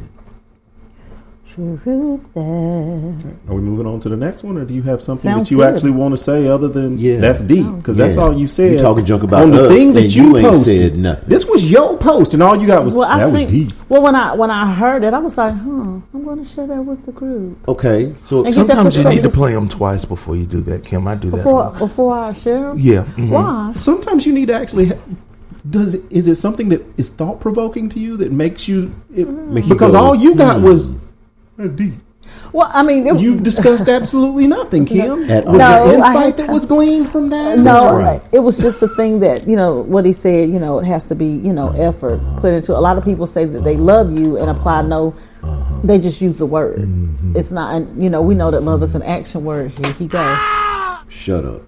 True that. Are we moving on to the next one, or do you have something Sounds that you good. actually want to say other than Yeah. that's deep? Because that's Yeah. all you said. You talking junk about on the us, thing that and you, you ain't posted. said nothing. This was your post, and all you got was Well, I that think. was deep. Well, when I when I heard it, I was like, "Huh, I'm going to share that with the group Okay, so And get that Sometimes you need to perspective. play them twice before you do that, Kim. I do that. before before I share." 'em? Yeah. mhm. Why? Sometimes you need to actually. Ha- does it, is it something that is thought provoking to you that makes you? It, Make you because go, all you got hmm. was that's deep. Well, I mean, it, You've discussed absolutely nothing, Kim. At Was all. there No, I insight had that to- was gleaned from that? no, right. it was just a thing that, you know, what he said, you know, it has to be, you know, effort put into. A lot of people say that they love you and apply no, they just use the word. Mm-hmm. It's not, and you know, we know that love is an action word. Here he go. shut up.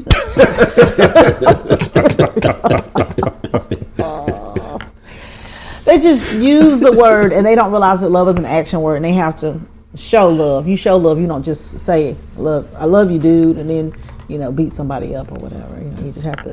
They just use the word and they don't realize that love is an action word, and they have to show love. You show love. You don't just say love. I love you, dude, and then, you know, beat somebody up or whatever. You know, you just have to.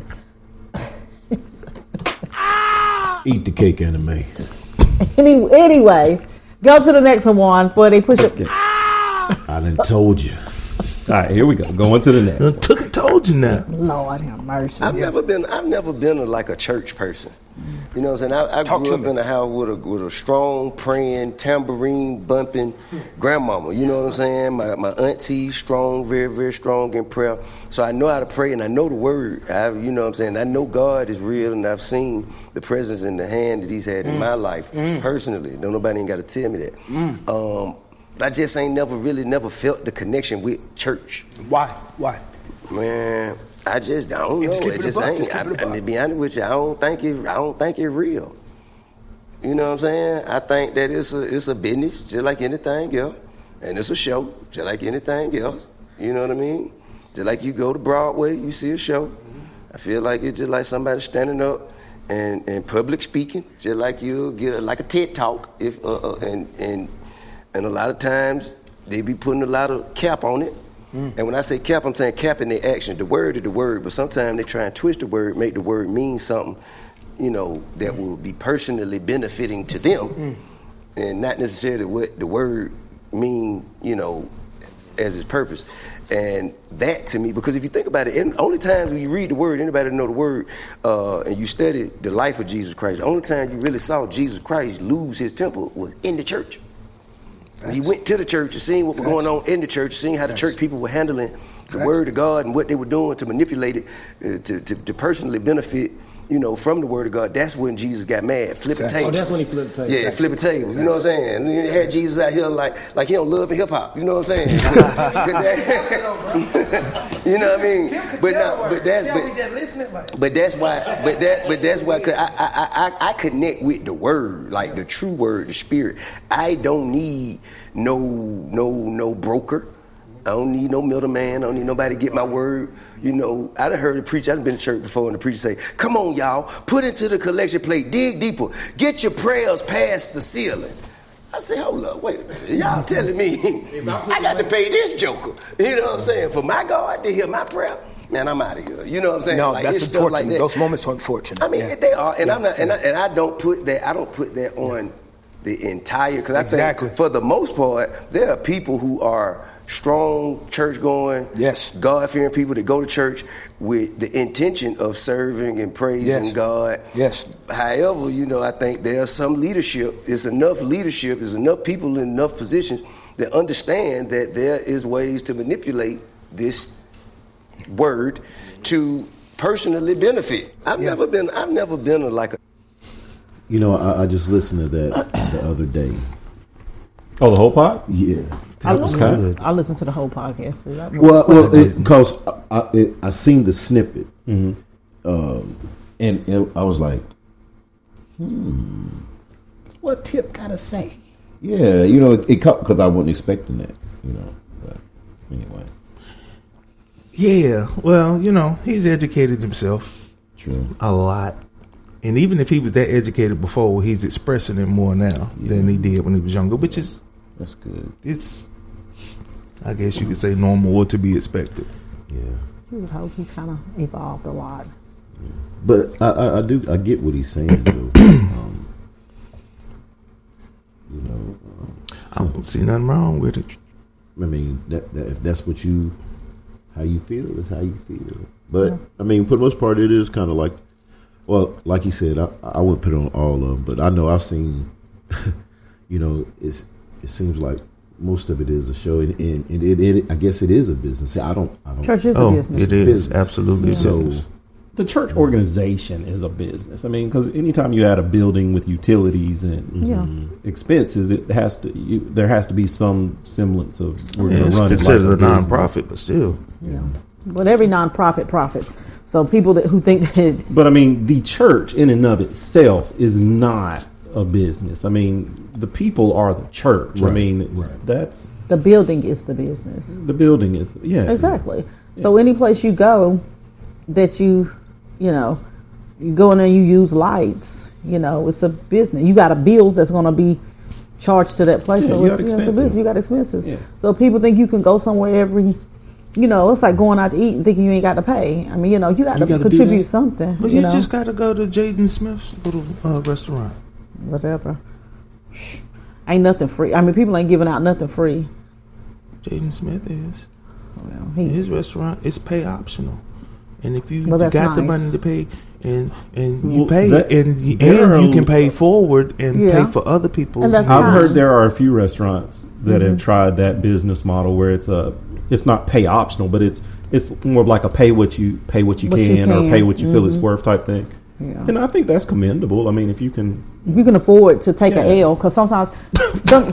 Eat the cake, anime. Any, anyway, go to the next one before they push it. I done told you. All right, here we go. Going to the next. I took and told you now. Lord have mercy. I've never been. I've never been a, like a church person. You know what I'm saying? I, I Talk grew to up me. in a house with a with a strong, praying, tambourine bumping grandmama. You know what I'm saying? My my auntie, strong, very very strong in prayer. So I know how to pray and I know the word. I, you know what I'm saying? I know God is real, and I've seen the presence in the hand that He's had in my life personally. Don't nobody ain't got to tell me that. Um, I just ain't never really never felt the connection with church. Why? Why? Man, I just I don't know. Just keep It it just a buck. ain't. Just keep I, it a I buck. mean, to be honest with you, I don't think it. I don't think it real. You know what I'm saying? I think that it's a it's a business just like anything else, and it's a show just like anything else. You know what I mean? Just like you go to Broadway, you see a show. I feel like it's just like somebody standing up and, and public speaking, just like you get like a TED talk. If uh, uh, and and and a lot of times they be putting a lot of cap on it. And when I say cap, I'm saying cap in their action. The word is the word, but sometimes they try and twist the word, make the word mean something, you know, that will be personally benefiting to them, and not necessarily what the word mean, you know, as its purpose. And that to me, because if you think about it, in, only times when you read the word, anybody know the word, uh, and you study the life of Jesus Christ, the only time you really saw Jesus Christ lose his temper was in the church. He went to the church and seen what was going on in the church, seeing how the church people were handling the word of God and what they were doing to manipulate it, uh, to, to, to personally benefit, you know, from the word of God. That's when Jesus got mad, flip the table. Oh, that's when he flipped the table. Yeah, flip the table. You know what I'm saying? And you had Jesus out here like like he don't love hip hop. You know what I'm saying? You know what I mean? But no, but that's but, but that's why. But that but that's why. Cause I, I I I connect with the word, like the true word, the spirit. I don't need no no no broker. I don't need no middleman. I don't need nobody to get my word. You know, I done heard a preacher, I've been to church before, and the preacher say, come on, y'all, put into the collection plate, dig deeper, get your prayers past the ceiling. I say, hold up, wait a minute. Y'all telling me I got to pay this joker. You know what I'm saying? For my God to hear my prayer, man, I'm out of here. You know what I'm saying? No, Like, that's it's stuff unfortunate. like that. Those moments are unfortunate. I mean, Yeah. they are, and Yeah, I'm not, and, yeah. I, and I don't put that. I don't put that on the entire. Because I Exactly. think, for the most part, there are people who are strong, church going, Yes. God fearing people that go to church with the intention of serving and praising Yes. God. Yes. However, you know, I think there's some leadership. There's enough leadership. There's enough people in enough positions that understand that there is ways to manipulate this word to personally benefit. I've Yeah. never been. I've never been a, like a. You know, I, I just listened to that the other day. Oh, the whole pot? Yeah. I, listen, Okay. I listen to the whole podcast. Too. I- Well, well, because I, I, it, I seen the snippet, um, and it, I was like, What Tip gotta say? yeah, you know, it because I wasn't expecting that, you know. But anyway, Yeah, well, you know, he's educated himself True. a lot. And even if he was that educated before, he's expressing it more now yeah. than he did when he was younger, which is, that's good. It's, I guess you could say, normal or to be expected. Yeah. You would hope he's kind of evolved a lot. Yeah. But I, I, I do, I get what he's saying, though. um, you know, um, I don't see nothing wrong with it. I mean, that, that if that's what you, how you feel, that's how you feel. But yeah. I mean, for the most part, it is kind of like, well, like you said, I, I wouldn't put it on all of them, but I know I've seen, you know, it's it seems like most of it is a show, and, and, and it, it, I guess it is a business. I don't, I don't. Church is oh, a business. It is business. absolutely so, a business. The church organization is a business. I mean, because anytime you add a building with utilities and yeah. expenses, it has to. You, there has to be some semblance of we're yeah, going to run it considered like a a business. nonprofit, but still, yeah. But every nonprofit profits. So people that who think that, but I mean, the church in and of itself is not a business. I mean, the people are the church. Right. I mean, it's, right. that's the building is the business. The building is yeah exactly. Yeah. So any place you go that you, you know, you go in there, you use lights. You know, it's a business. You got a bills that's going to be charged to that place. Yeah, so you it's, got yeah, it's a expenses. business. You got expenses. Yeah. So people think you can go somewhere every. You know, it's like going out to eat and thinking you ain't got to pay. I mean, you know, you got You to gotta contribute something. But you, you know? just got to go to Jaden Smith's little uh, restaurant. Whatever. Ain't nothing free. I mean, people ain't giving out nothing free. Jaden Smith is. Well, he, His restaurant is pay optional, and if you, Well, you that's got the nice. money to pay, and and you Well, pay, that- and you, there and you are- can pay forward and Yeah. pay for other people's. And that's I've fine. heard there are a few restaurants that Mm-hmm. have tried that business model where it's a it's not pay optional, but it's it's more of like a pay what you pay what you, What can, you or can. pay what you feel it's Mhm. worth type thing. Yeah. And I think that's commendable. I mean, if you can, If you can afford to take Yeah. a L, because sometimes, some,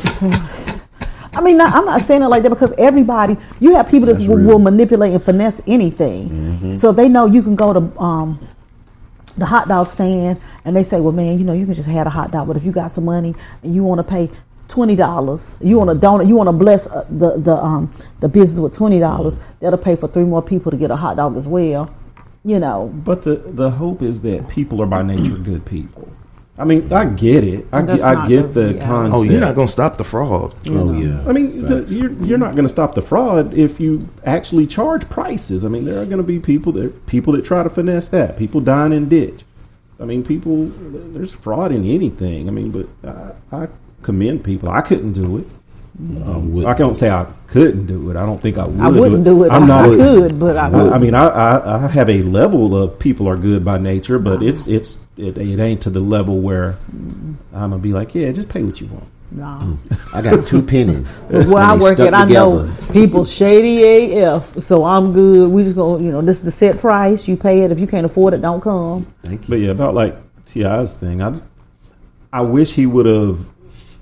I mean, not, I'm not saying it like that because everybody, you have people that That's will, real. will manipulate and finesse anything. Mm-hmm. So if they know you can go to um, the hot dog stand and they say, well, man, you know, you can just have a hot dog, but if you got some money and you want to pay twenty dollars, you want to donate, you want to bless uh, the the um the business with twenty dollars, that'll pay for three more people to get a hot dog as well. You know, but the the hope is that people are by nature good people. I mean, I get it. I, That's get, I not get the the reality. concept. Oh, you're not gonna stop the fraud. Oh yeah. I mean, the, you're you're not going to stop the fraud if you actually charge prices. I mean, there are going to be people that people that try to finesse that. People dine in ditch. I mean, people. There's fraud in anything. I mean, but I, I commend people. I couldn't do it. Um, would. I can't say I couldn't do it. I don't think I would. I wouldn't do it. I'm not. I a- could, but I I, wouldn't. I mean, I, I, I have a level of people are good by nature, but it's it's it, it ain't to the level where I'm gonna be like, yeah, just pay what you want. No. I got two pennies. Where I And they work stuck at, I know together. people shady A F, so I'm good. We just go, you know, this is the set price. You pay it. If you can't afford it, don't come. Thank you. But yeah, about like T I's thing, I I wish he would have.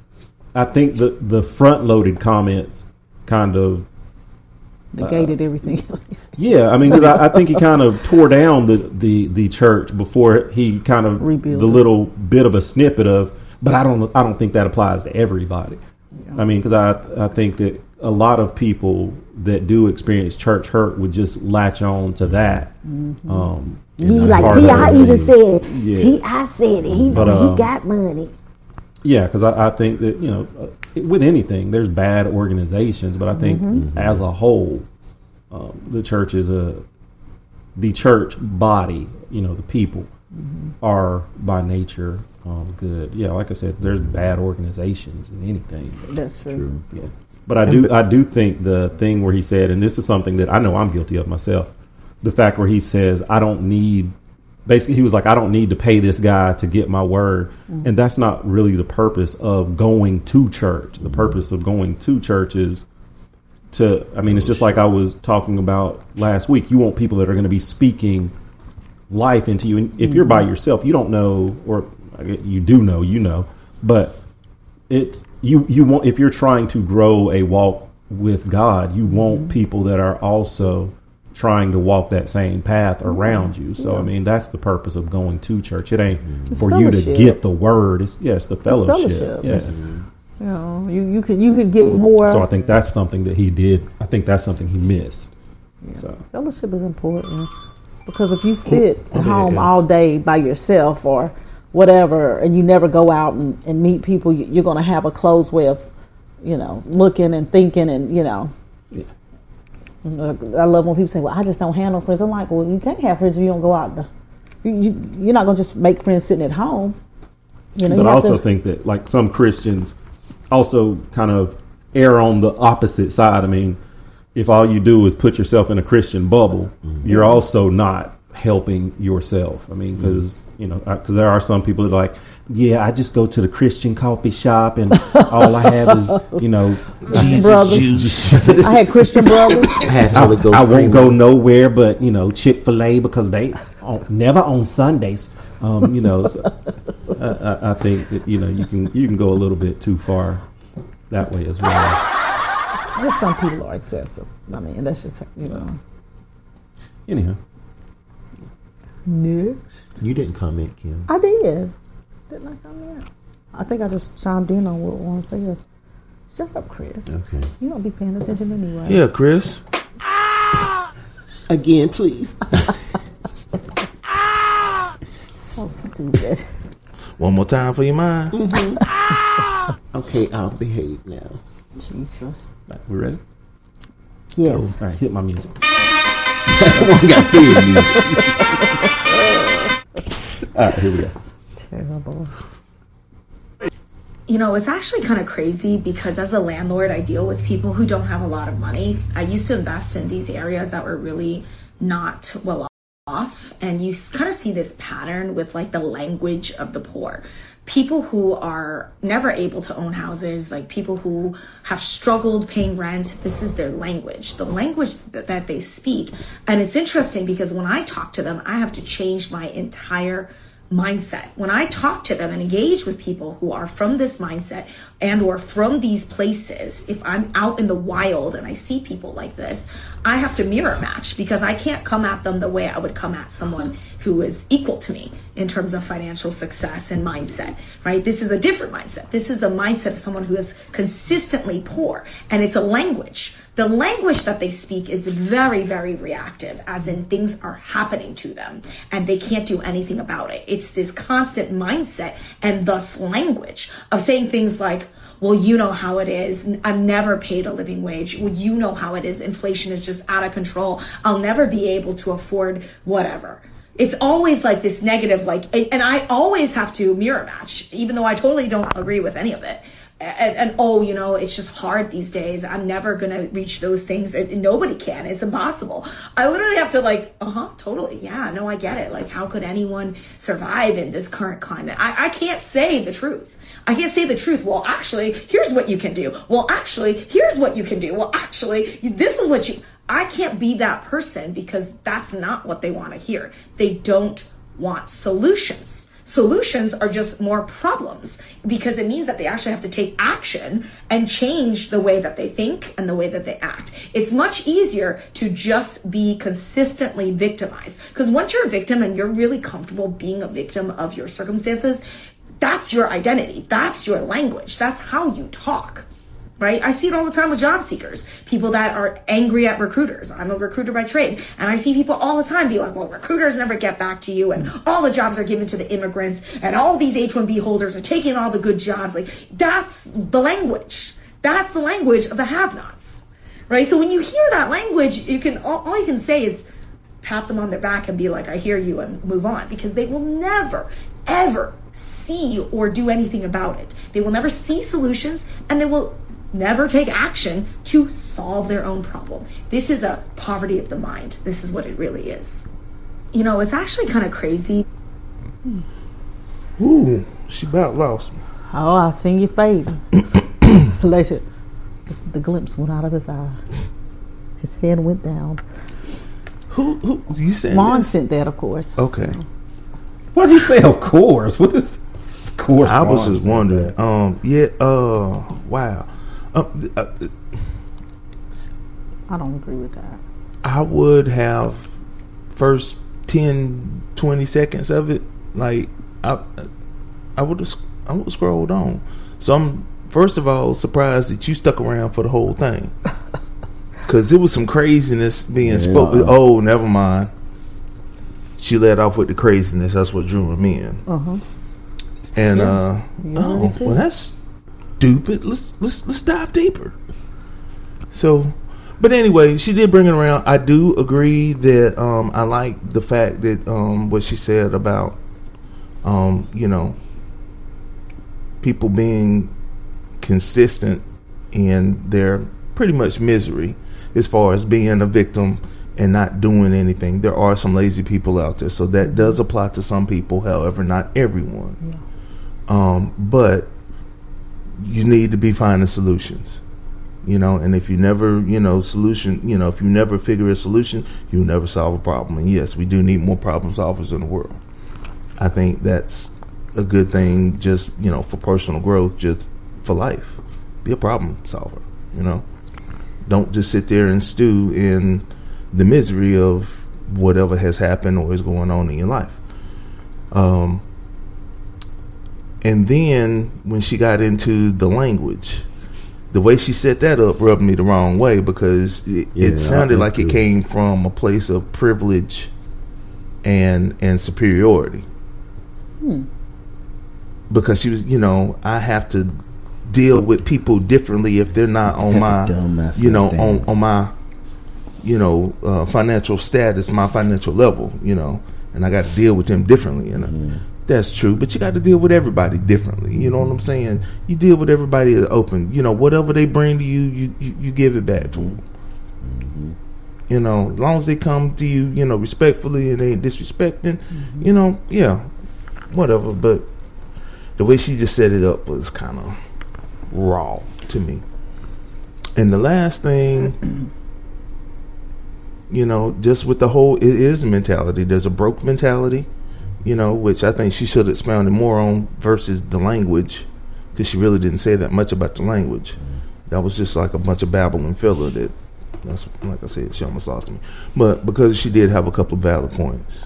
I think the the front loaded comments kind of Negated everything. yeah. I mean, 'cause I, I think he kind of tore down the, the, the church before he kind of Rebuilt the it. little bit of a snippet of. But I don't I don't think that applies to everybody. I mean, because I I think that a lot of people that do experience church hurt would just latch on to that. Um, Me and like part T of I it even is- said. Yeah. T I said it. He But, know uh, he got money. Yeah, because I, I think that, you know, uh, with anything, there's bad organizations, but I think Mm-hmm. as a whole, um, the church is a, the church body, you know, the people Mm-hmm. are by nature um, good. Yeah, like I said, there's bad organizations in anything. That's true. Yeah. But I do, I do think the thing where he said, and this is something that I know I'm guilty of myself, the fact where he says, I don't need, basically he was like, I don't need to pay this guy to get my word. Mm-hmm. And that's not really the purpose of going to church. The purpose of going to church is to, I mean, it's just like I was talking about last week. You want people that are going to be speaking life into you. And if you're by yourself, you don't know, or you do know, you know, but it's, you, you want, if you're trying to grow a walk with God, you want people that are also trying to walk that same path around you. So, I mean, that's the purpose of going to church. It ain't It's for you to fellowship. get the word. It's, yeah, it's the fellowship. fellowship. Yeah. You know, you, you can you can get more. So I think that's something that he did. I think that's something he missed. Yeah. So Fellowship is important because if you sit at Okay, home okay. all day by yourself or whatever, and you never go out and, and meet people, you- you're going to have a closed way of, you know, looking and thinking, and you know. yeah. I love when people say, "Well, I just don't have no friends." I'm like, "Well, you can't have friends if you don't go out. The, you, you, you're not going to just make friends sitting at home." You know, But you I have also to, think that like some Christians also kind of err on the opposite side. I mean, if all you do is put yourself in a Christian bubble, Mm-hmm. you're also not helping yourself. I mean, because you know, because there are some people that are like, yeah, I just go to the Christian coffee shop and all I have is, you know, Jesus brothers. juice. I had Christian brothers. I had I, Holy Ghost I won't creamer. go nowhere but, you know, Chick-fil-A because they on, never on Sundays. Um, you know, so I, I, I think that, you know, you can you can go a little bit too far that way as well. Just some people are excessive. I mean, that's just, you know. Anyhow, Next. You didn't comment, Kim. I did. Didn't I come in? I think I just chimed in on what one said. Shut up, Chris. Okay. You don't be paying attention anyway. Yeah, Chris. Again, please. So stupid. One more time for your mind. Okay, I'll behave now. Jesus. right, we ready? Yes. All right, hit my music. That one got big music. All right, here we go. Terrible. You know, it's actually kind of crazy because as a landlord, I deal with people who don't have a lot of money. I used to invest in these areas that were really not well off. And you kind of see this pattern with like the language of the poor. People who are never able to own houses, like people who have struggled paying rent, this is their language, the language that, that they speak. And it's interesting because when I talk to them, I have to change my entire mindset. When I talk to them and engage with people who are from this mindset and or from these places, if I'm out in the wild and I see people like this, I have to mirror match because I can't come at them the way I would come at someone who is equal to me in terms of financial success and mindset, right? This is a different mindset. This is the mindset of someone who is consistently poor, and it's a language. The language that they speak is very, very reactive, as in things are happening to them and they can't do anything about it. It's this constant mindset and thus language of saying things like, well, you know how it is. I've never paid a living wage. Well, you know how it is. Inflation is just out of control. I'll never be able to afford whatever. It's always like this negative, like, and I always have to mirror match, even though I totally don't agree with any of it. And, and oh, you know, it's just hard these days. I'm never going to reach those things. And nobody can. It's impossible. I literally have to like, uh-huh, totally. Yeah, no, I get it. Like, how could anyone survive in this current climate? I, I can't say the truth. I can't say the truth. Well, actually, here's what you can do. Well, actually, here's what you can do. Well, actually, this is what you... I can't be that person because that's not what they want to hear. They don't want solutions. Solutions are just more problems because it means that they actually have to take action and change the way that they think and the way that they act. It's much easier to just be consistently victimized because once you're a victim and you're really comfortable being a victim of your circumstances, that's your identity. That's your language. That's how you talk. Right? I see it all the time with job seekers, people that are angry at recruiters. I'm a recruiter by trade. And I see people all the time be like, well, recruiters never get back to you. And all the jobs are given to the immigrants. And all these H one B holders are taking all the good jobs. Like, that's the language. That's the language of the have-nots. Right? So when you hear that language, you can all, all you can say is pat them on their back and be like, I hear you, and move on. Because they will never, ever see or do anything about it. They will never see solutions, and they will never take action to solve their own problem. This is a poverty of the mind. This is what it really is. You know, it's actually kind of crazy. Ooh, she about lost me. Oh, I seen your fade. Felicia, the glimpse went out of his eye. His head went down. Who, who, you said Juan this? sent that, of course. Okay. What did he say? Of course. What is? Of course. I was Ron just said wondering. that. Um, yeah, uh, wow. Um, uh, I don't agree with that. I would have first ten, twenty seconds of it. Like I, I would have, I would have scrolled on. So I'm first of all surprised that you stuck around for the whole thing. because there was some craziness being Yeah. spoken. Oh, never mind. She led off with the craziness. That's what drew him in. Uh-huh. And Yeah. uh, You oh, already said well, it. that's stupid. Let's let's let's dive deeper. So, but anyway, she did bring it around. I do agree that um, I like the fact that um, what she said about um, you know, people being consistent in their pretty much misery as far as being a victim and not doing anything. There are some lazy people out there, so that does apply to some people, however, not everyone. Yeah. Um, but you need to be finding solutions, you know, and if you never, you know, solution, you know, if you never figure a solution, you'll never solve a problem. And yes, we do need more problem solvers in the world. I think that's a good thing, just, you know, for personal growth, just for life. Be a problem solver, you know. Don't just sit there and stew in the misery of whatever has happened or is going on in your life. Um, and then when she got into the language, the way she set that up rubbed me the wrong way, because it, Yeah, it sounded I like think it too. came from a place of privilege and and superiority. Hmm. Because she was, you know, I have to deal with people differently if they're not on my, Dumb myself you know, down. on, on my, you know, uh, financial status, my financial level, you know, and I got to deal with them differently. You know, Mm. that's true, but you got to deal with everybody differently. You know what I'm saying? You deal with everybody open. You know, whatever they bring to you, you, you, you give it back to them. Mm-hmm. You know, as long as they come to you, you know, respectfully and they ain't disrespecting, Mm-hmm. you know, yeah, whatever. But the way she just set it up was kind of raw to me. And the last thing, you know, just with the whole, it is a mentality. There's a broke mentality, you know, which I think she should have expounded more on versus the language, because she really didn't say that much about the language. That was just like a bunch of babbling filler that, that's, like I said, she almost lost me. But because she did have a couple of valid points,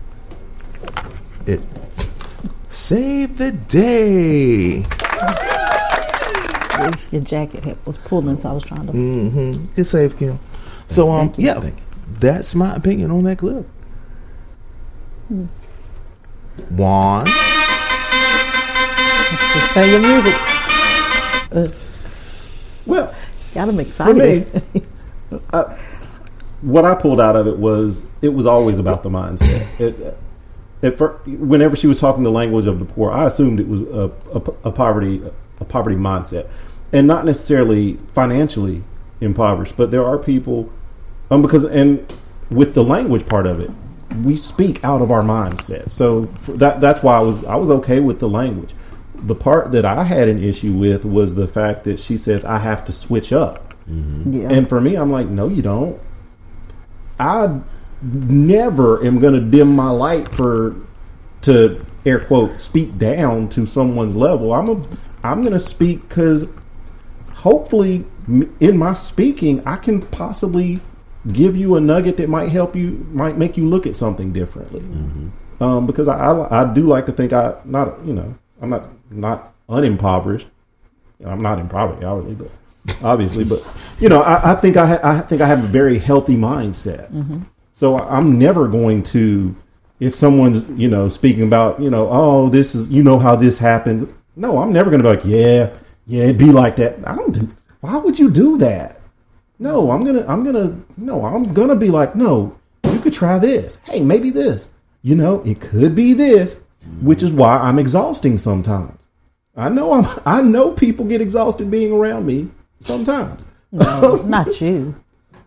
it saved the day. Your jacket had- was pulling, so I was trying to. Mm-hmm. Good save, Kim. So, um, Thank you. yeah, that's my opinion on that clip. Hmm. Juan. Just play your music. Uh, Well, got him for excited. me, uh, what I pulled out of it was it was always about the mindset. It, at fir- whenever she was talking the language of the poor, I assumed it was a, a, a poverty a poverty mindset, and not necessarily financially impoverished. But there are people, um, because and with the language part of it, we speak out of our mindset. So that that's why I was I was okay with the language. The part that I had an issue with was the fact that she says I have to switch up. Yeah. And for me, I'm like, no, you don't. I never am going to dim my light for to air quote speak down to someone's level. I'm a I'm going to speak because hopefully m- in my speaking, I can possibly give you a nugget that might help you, might make you look at something differently. Mm-hmm. Um, because I, I I do like to think I not you know I'm not not unimpoverished. I'm not in poverty, obviously, but obviously, but you know, I, I think I ha- I think I have a very healthy mindset. Mm-hmm. So I'm never going to, if someone's you know speaking about you know oh this is you know how this happens. No, I'm never going to be like yeah yeah it'd be like that. I don't. do- Why would you do that? No, I'm gonna I'm gonna no I'm gonna be like no. You could try this. Hey, maybe this. You know, it could be this, which is why I'm exhausting sometimes. I know I'm I know people get exhausted being around me sometimes. No, not you.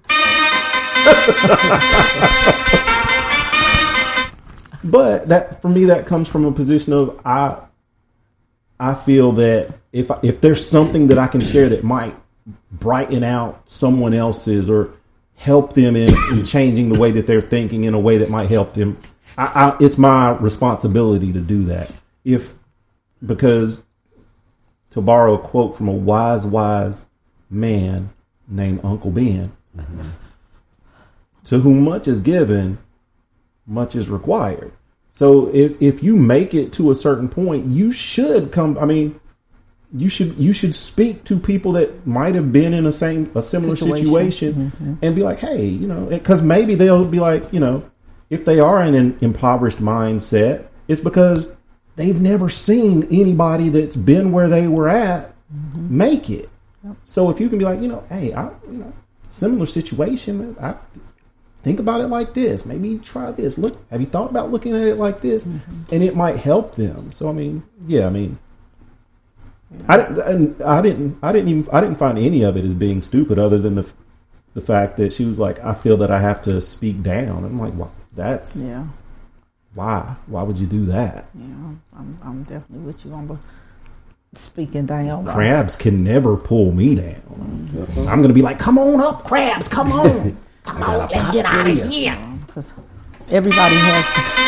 But that for me that comes from a position of I I feel that if if there's something that I can share that might brighten out someone else's or help them in, in changing the way that they're thinking in a way that might help them, I, I, it's my responsibility to do that. If because to borrow a quote from a wise, wise man named Uncle Ben, mm-hmm. to whom much is given, much is required. So if, if you make it to a certain point, you should come. I mean, you should you should speak to people that might have been in a same a similar situation, situation mm-hmm. and be like, hey, you know, because maybe they'll be like, you know, if they are in an impoverished mindset, it's because they've never seen anybody that's been where they were at mm-hmm. make it. Yep. So if you can be like, you know, hey, I, you know, similar situation, I think about it like this. Maybe try this. Look, have you thought about looking at it like this? Mm-hmm. And it might help them. So I mean, yeah, I mean, yeah. I didn't, I didn't, I didn't even, I didn't find any of it as being stupid, other than the the fact that she was like, I feel that I have to speak down. I'm like, well, that's yeah. Why? Why would you do that? Yeah, I'm, I'm definitely with you on the speaking down. Crabs can never pull me down. Mm-hmm. I'm going to be like, come on up, Crabs, come on. Come on, let's get out of here. Because everybody has...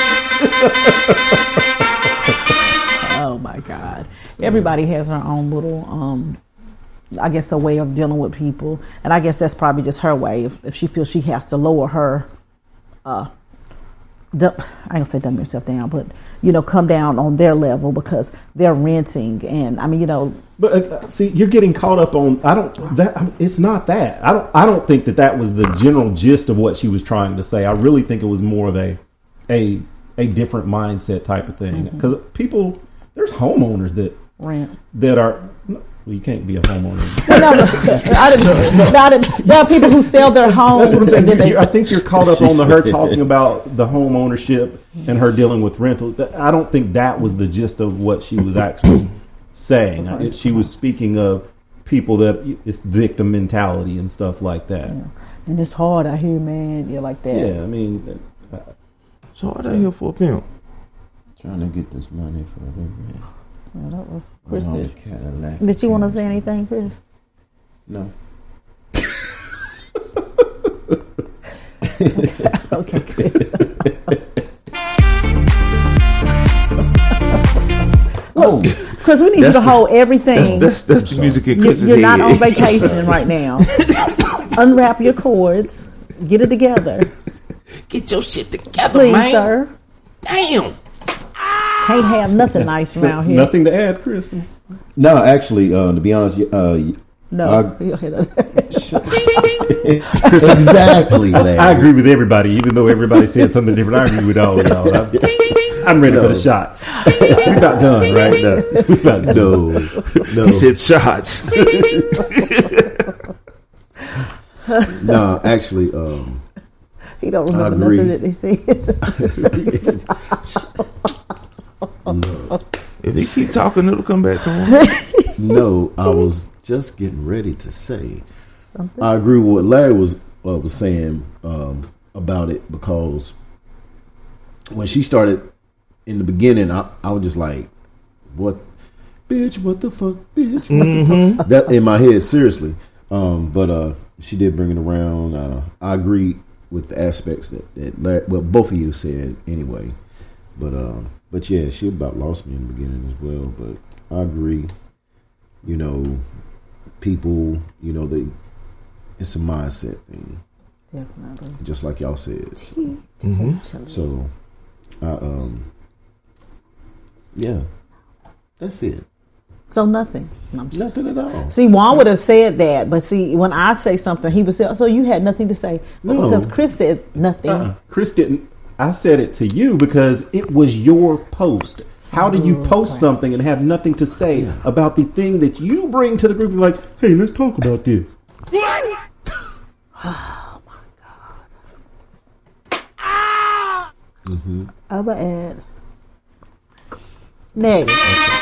oh, my God. Everybody has their own little, um, I guess, a way of dealing with people. And I guess that's probably just her way. If, if she feels she has to lower her... Uh, Dump, I ain't gonna say dumb yourself down, but you know, come down on their level because they're renting, and I mean, you know. But uh, see, you're getting caught up on. I don't. That I mean, it's not that. I don't. I don't think that that was the general gist of what she was trying to say. I really think it was more of a, a, a different mindset type of thing. Because mm-hmm. people, there's homeowners that rent that are. Well, you can't be a homeowner. no, no, no, I didn't, I didn't, there are people who sell their homes. That's what I'm saying. They, I think you're caught up on the her talking about the home ownership and her dealing with rental. I don't think that was the gist of what she was actually saying. It, she was speaking of people that it's victim mentality and stuff like that. Yeah. And it's hard out here, man. Yeah, like that. Yeah, I mean, uh, it's hard out here for a pimp. Trying to get this money for the rent. Well, that was Chris. Oh, Did, Cadillac. did you want to say anything, Chris? No. Okay, Chris. Look, Chris, we need you to hold everything. That's, that's, that's the music in Chris's You're, you're head. not on vacation right now. Unwrap your cords. Get it together. Get your shit together, Please, man. sir. Damn. Can't have nothing nice so around here. Nothing to add, Chris? No, actually, uh, to be honest, uh, no. I, Chris, exactly. Larry. I agree with everybody, even though everybody said something different. I agree with all of y'all. I'm, I'm ready no. for the shots. We're not done, right? No, we're not done. No, no. He said shots. No, actually, um, he don't remember nothing that they said. No. If he keep talking, it'll come back to him. No, I was just getting ready to say something. I agree with what Larry was uh, was saying um, about it, because when she started in the beginning, I, I was just like, "What, bitch? What the fuck, bitch?" What mm-hmm. the fuck? That in my head, seriously. Um, but uh, she did bring it around. Uh, I agree with the aspects that that Larry, well, both of you said anyway. But um, but yeah, she about lost me in the beginning as well. But I agree. You know, people, you know, they it's a mindset thing. Definitely. Just like y'all said. So, mm-hmm. so I um, yeah, that's it. So nothing. No, nothing at all. See, Juan would have said that, but see, when I say something, he would say, "So you had nothing to say," no. because Chris said nothing. Uh-uh. Chris didn't. I said it to you because it was your post. How do you post something and have nothing to say about the thing that you bring to the group? You're like, hey, let's talk about this. Oh my God. Mm-hmm. Other ad. Next. Okay.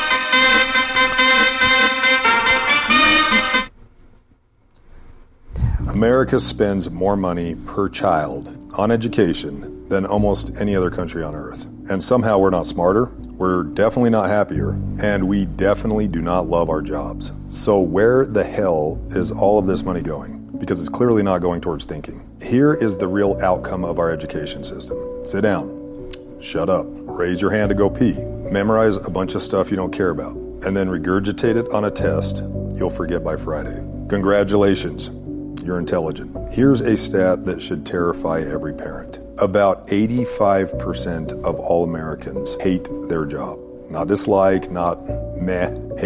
America spends more money per child on education than almost any other country on earth. And somehow we're not smarter, we're definitely not happier, and we definitely do not love our jobs. So where the hell is all of this money going? Because it's clearly not going towards thinking. Here is the real outcome of our education system. Sit down, shut up, raise your hand to go pee, memorize a bunch of stuff you don't care about, and then regurgitate it on a test you'll forget by Friday. Congratulations. You're intelligent. Here's a stat that should terrify every parent. About eighty-five percent of all Americans hate their job. Not dislike, not meh, hate.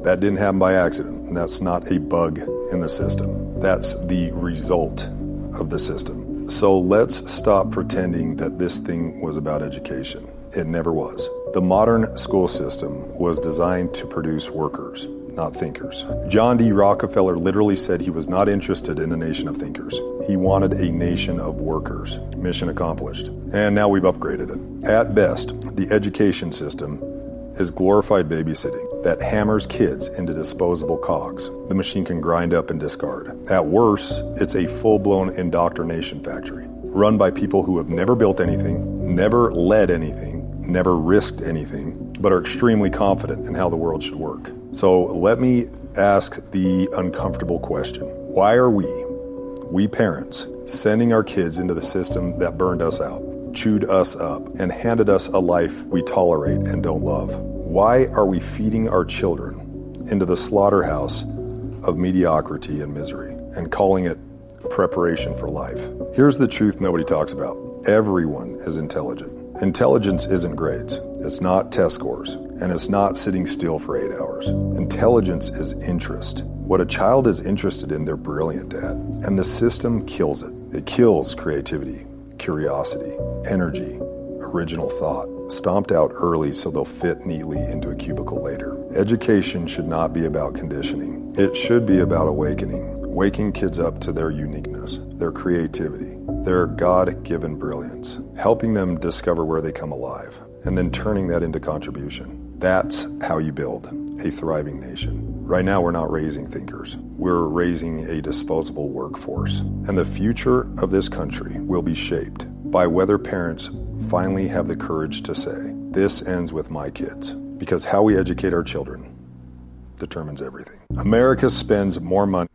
That didn't happen by accident, and that's not a bug in the system. That's the result of the system. So let's stop pretending that this thing was about education. It never was. The modern school system was designed to produce workers, not thinkers. John D. Rockefeller literally said he was not interested in a nation of thinkers. He wanted a nation of workers. Mission accomplished. And now we've upgraded it. At best, the education system is glorified babysitting that hammers kids into disposable cogs the machine can grind up and discard. At worst, it's a full-blown indoctrination factory, run by people who have never built anything, never led anything, never risked anything, but are extremely confident in how the world should work. So let me ask the uncomfortable question. Why are we, we parents, sending our kids into the system that burned us out, chewed us up, and handed us a life we tolerate and don't love? Why are we feeding our children into the slaughterhouse of mediocrity and misery and calling it preparation for life? Here's the truth nobody talks about. Everyone is intelligent. Intelligence isn't grades. It's not test scores. And it's not sitting still for eight hours. Intelligence is interest. What a child is interested in, they're brilliant at. And the system kills it. It kills creativity, curiosity, energy, original thought, stomped out early so they'll fit neatly into a cubicle later. Education should not be about conditioning. It should be about awakening, waking kids up to their uniqueness, their creativity, their God-given brilliance, helping them discover where they come alive, and then turning that into contribution. That's how you build a thriving nation. Right now, we're not raising thinkers. We're raising a disposable workforce. And the future of this country will be shaped by whether parents finally have the courage to say, this ends with my kids. Because how we educate our children determines everything. America spends more money.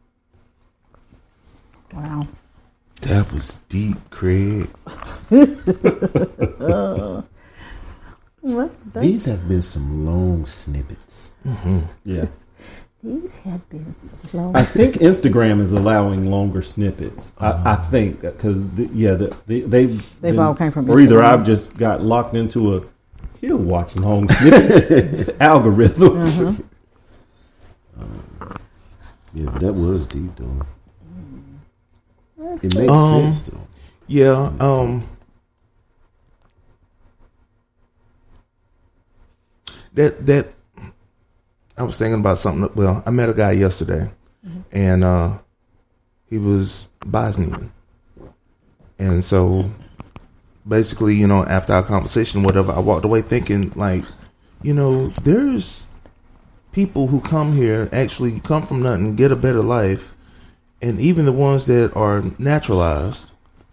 Wow. That was deep, Craig. uh, that's, that's... These have been some long snippets. Mm-hmm. Yeah. These have been some long I think Instagram is allowing longer snippets. Uh-huh. I, I think because the, yeah, the, the, they've they've been, all came from or Instagram. either I've just got locked into a he'll watch long snippets algorithm. Mm-hmm. um, yeah, but that was deep though. It makes um, sense though. Yeah. Um, that that. I was thinking about something. Well, I met a guy yesterday, mm-hmm. and uh, he was Bosnian. And so basically, you know, after our conversation, whatever, I walked away thinking, like, you know, there's people who come here, actually come from nothing, get a better life, and even the ones that are naturalized,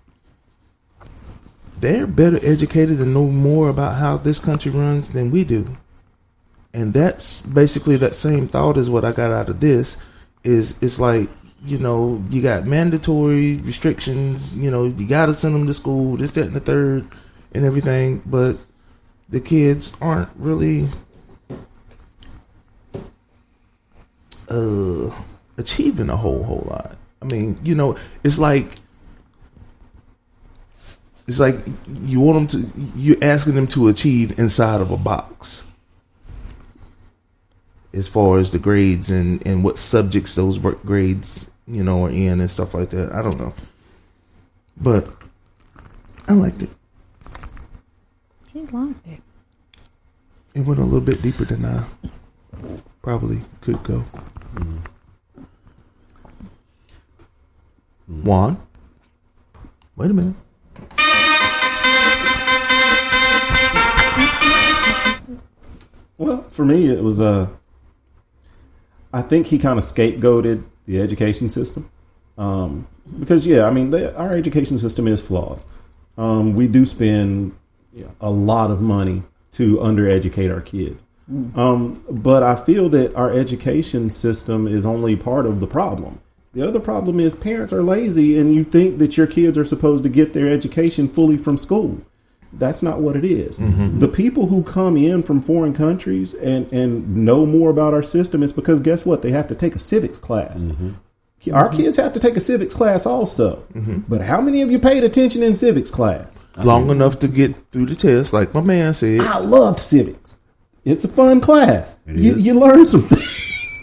they're better educated and know more about how this country runs than we do. And that's basically that same thought is what I got out of this. Is it's like, you know, you got mandatory restrictions, you know, you got to send them to school, this, that, and the third, and everything. But the kids aren't really uh, achieving a whole, whole lot. I mean, you know, it's like, it's like you want them to, you're asking them to achieve inside of a box. As far as the grades and, and what subjects those work grades, you know, are in and stuff like that. I don't know. But I liked it. He liked it. It went a little bit deeper than I probably could go. Mm. Juan? Wait a minute. Well, for me, it was a... Uh, I think he kind of scapegoated the education system. Um, because, yeah, I mean, they, our education system is flawed. Um, we do spend you know, a lot of money to undereducate our kids. Mm. Um, but I feel that our education system is only part of the problem. The other problem is parents are lazy and you think that your kids are supposed to get their education fully from school. That's not what it is. Mm-hmm. The people who come in from foreign countries and, and know more about our system is because guess what? They have to take a civics class. Mm-hmm. Our mm-hmm. kids have to take a civics class also. Mm-hmm. But how many of you paid attention in civics class? Long I mean, enough to get through the test, like my man said. I loved civics. It's a fun class. You, you learn some things.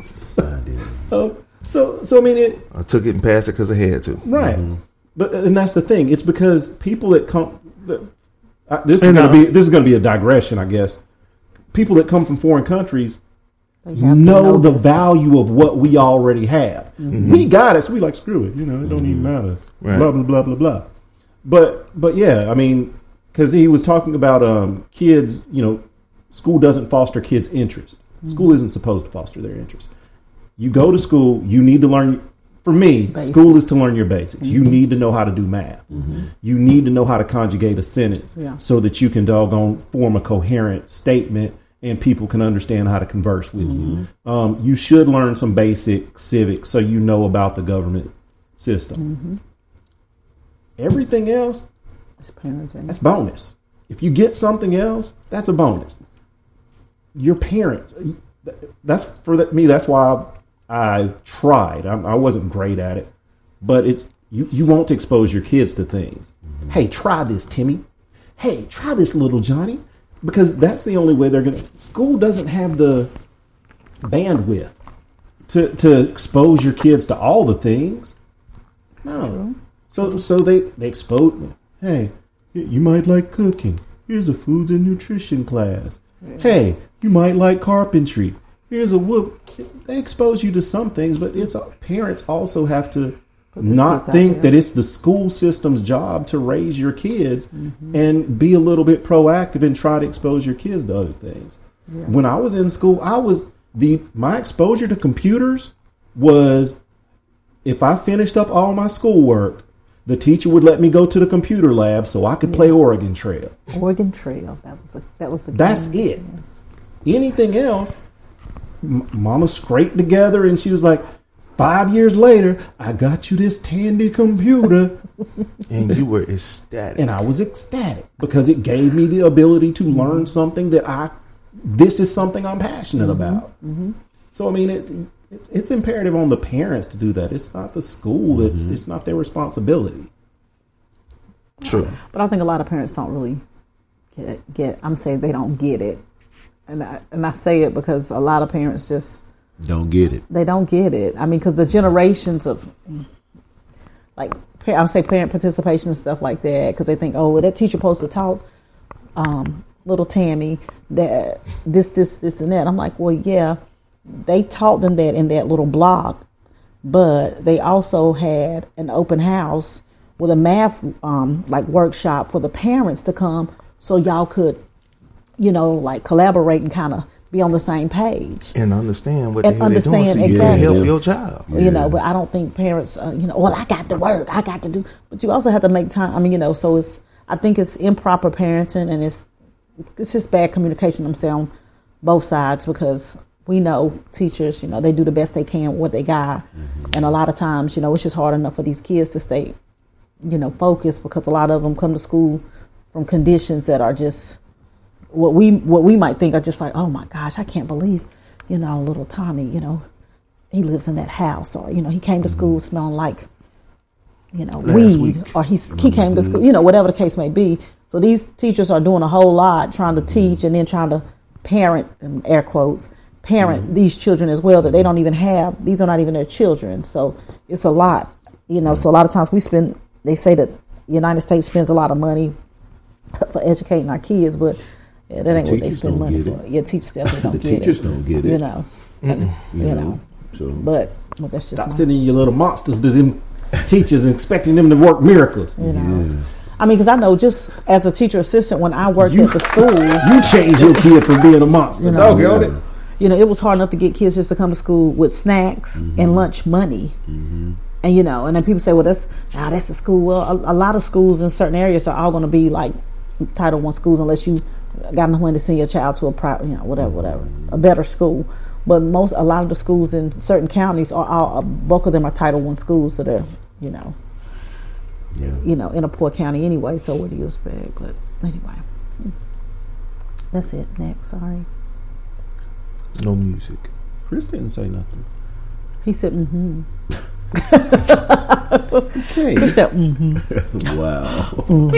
So, so, so I mean, it. I took it and passed it because I had to. Right, Mm-hmm. but and that's the thing. It's because people that come. Uh, this is And, going uh, to be this is going to be a digression, I guess. People that come from foreign countries They have to know, know the this. value of what we already have. Mhm. We got it, so we like screw it. You know, it don't even matter. Right. Blah blah blah blah blah. But but yeah, I mean, because he was talking about um, kids. You know, school doesn't foster kids' interest. School isn't supposed to foster their interest. You go to school, you need to learn. For me, Basics. school is to learn your basics. You Mhm. need to know how to do math. You need to know how to conjugate a sentence Yeah. so that you can doggone form a coherent statement and people can understand how to converse with you. Um, you should learn some basic civics so you know about the government system. Mm-hmm. Everything else, It's parenting. that's bonus. If you get something else, that's a bonus. Your parents, that's for that, me. That's why I, I tried. I, I wasn't great at it, but it's you. You want to expose your kids to things. Hey, try this, Timmy. Hey, try this, little Johnny, because that's the only way they're gonna. School doesn't have the bandwidth to to expose your kids to all the things. No. So so they they expose. Hey, you might like cooking. Here's a foods and nutrition class. Hey, you might like carpentry. Here's a whoop. They expose you to some things, but it's parents also have to not kids out think there. that it's the school system's job to raise your kids Mhm. and be a little bit proactive and try to expose your kids to other things. Yeah. When I was in school, I was the my exposure to computers was if I finished up all my schoolwork, the teacher would let me go to the computer lab so I could play Oregon Trail. Oregon Trail. That was a, that was the. That's game. it. Anything else, M- Mama scraped together, and she was like, five years later, I got you this Tandy computer. And you were ecstatic. And I was ecstatic because it gave me the ability to learn something that I, this is something I'm passionate about. Mm-hmm. So, I mean, it, it it's imperative on the parents to do that. It's not the school. It's, it's not their responsibility. True. But I think a lot of parents don't really get it. Get I'm saying they don't get it, and I, and I say it because a lot of parents just Don't get it. they don't get it. I mean, because the generations of like pa- I say parent participation and stuff like that, because they think, oh, well, that teacher supposed to taught um, little Tammy that this, this, this, and that. I'm like, well, yeah, they taught them that in that little block, but they also had an open house with a math um, like workshop for the parents to come, so y'all could, you know, like collaborate and kind of be on the same page. And understand what And the hell they're doing understand so you exactly. can help your child. You know, but I don't think parents, uh, you know, well, I got to work, I got to do, but you also have to make time. I mean, you know, so it's, I think it's improper parenting, and it's, it's just bad communication, I'm saying, on both sides, because we know teachers, you know, they do the best they can with what they got. Mm-hmm. And a lot of times, you know, it's just hard enough for these kids to stay, you know, focused, because a lot of them come to school from conditions that are just, what we what we might think are just like, oh my gosh, I can't believe, you know, little Tommy, you know, he lives in that house, or, you know, he came to school smelling like, you know, Last weed, week. or he he came to school, you know, whatever the case may be. So these teachers are doing a whole lot trying to teach and then trying to parent, in air quotes, parent mm-hmm. these children as well that they don't even have. These are not even their children. So it's a lot, you know. So a lot of times we spend, they say that the United States spends a lot of money for educating our kids, but yeah, that ain't The what they teachers spend don't money get for. it. Yeah, teachers definitely don't The get teachers it. don't get it. You know, and, you, You know. know, so- But, but that's just Stop my- sending your little monsters to them teachers and expecting them to work miracles. You know. I mean, because I know just as a teacher assistant, when I worked You- at the school, You change your kid from being a monster. You know, Doggone it. you know, it was hard enough to get kids just to come to school with snacks Mm-hmm. and lunch money. And, you know, and then people say, well, that's, ah, that's the school. Well, a, a lot of schools in certain areas are all going to be like Title One schools, unless you got enough money to send your child to a private, you know, whatever, whatever, a better school. But most, a lot of the schools in certain counties are all, a bulk of them are Title One schools, so they're, you know, Yeah. you know, in a poor county anyway. So what do you expect? But anyway, that's it. Next, sorry. No music. Chris didn't say nothing. He said, mm-hmm. Okay. He said, mm-hmm. Wow.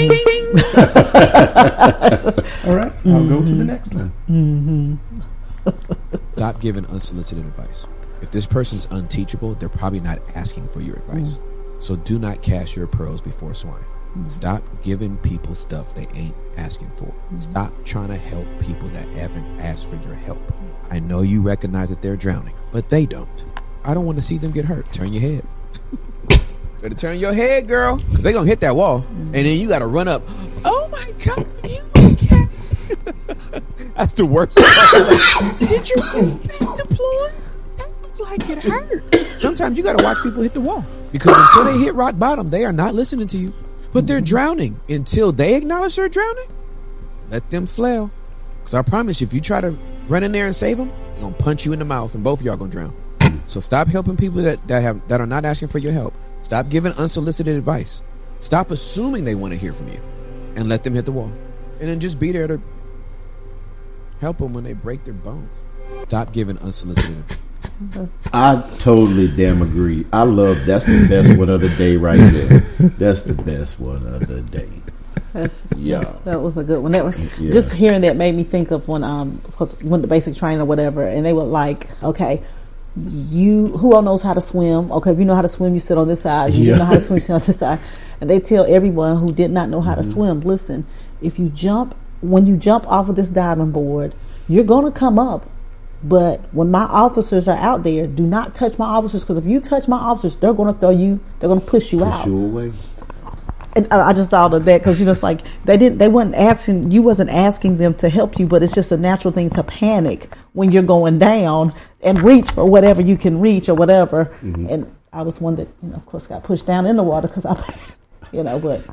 All right. I'll go to the next one. Mm-hmm. Stop giving unsolicited advice. If this person's unteachable, they're probably not asking for your advice. Mm. So do not cast your pearls before swine. Mm. Stop giving people stuff they ain't asking for. Mm. Stop trying to help people that haven't asked for your help. I know you recognize that they're drowning, but they don't. I don't want to see them get hurt. Turn your head. Better turn your head, girl, because they're going to hit that wall. Mm. And then you got to run up. Oh, my God. You okay? That's the worst. Did you deploy? That looks like it hurt. Sometimes you got to watch people hit the wall, because until they hit rock bottom, they are not listening to you. But they're drowning. Until they acknowledge they're drowning, let them flail. Because I promise you, if you try to run in there and save them, they're going to punch you in the mouth, and both of y'all going to drown. So stop helping people that, that have that are not asking for your help. Stop giving unsolicited advice. Stop assuming they want to hear from you, and let them hit the wall. And then just be there to help them when they break their bones. Stop giving unsolicited advice. I totally damn agree. I love that's the best one of the day right there. That's the best one of the day. That's, yeah, that was a good one. That was, yeah. Just hearing that made me think of when um when the basic training or whatever, and they were like, okay, you who all knows how to swim? Okay, if you know how to swim, you sit on this side. If you yeah. know how to swim, you sit on this side. And they tell everyone who did not know how mm-hmm. to swim, listen, if you jump when you jump off of this diving board, you're gonna come up. But when my officers are out there, do not touch my officers, because if you touch my officers, they're going to throw you. They're going to push you push out. Push you away. And I just thought of that because you know it's like they didn't. They weren't asking. You wasn't asking them to help you, but it's just a natural thing to panic when you're going down and reach for whatever you can reach or whatever. Mm-hmm. And I was one that you know, of course, got pushed down in the water because I, you know, but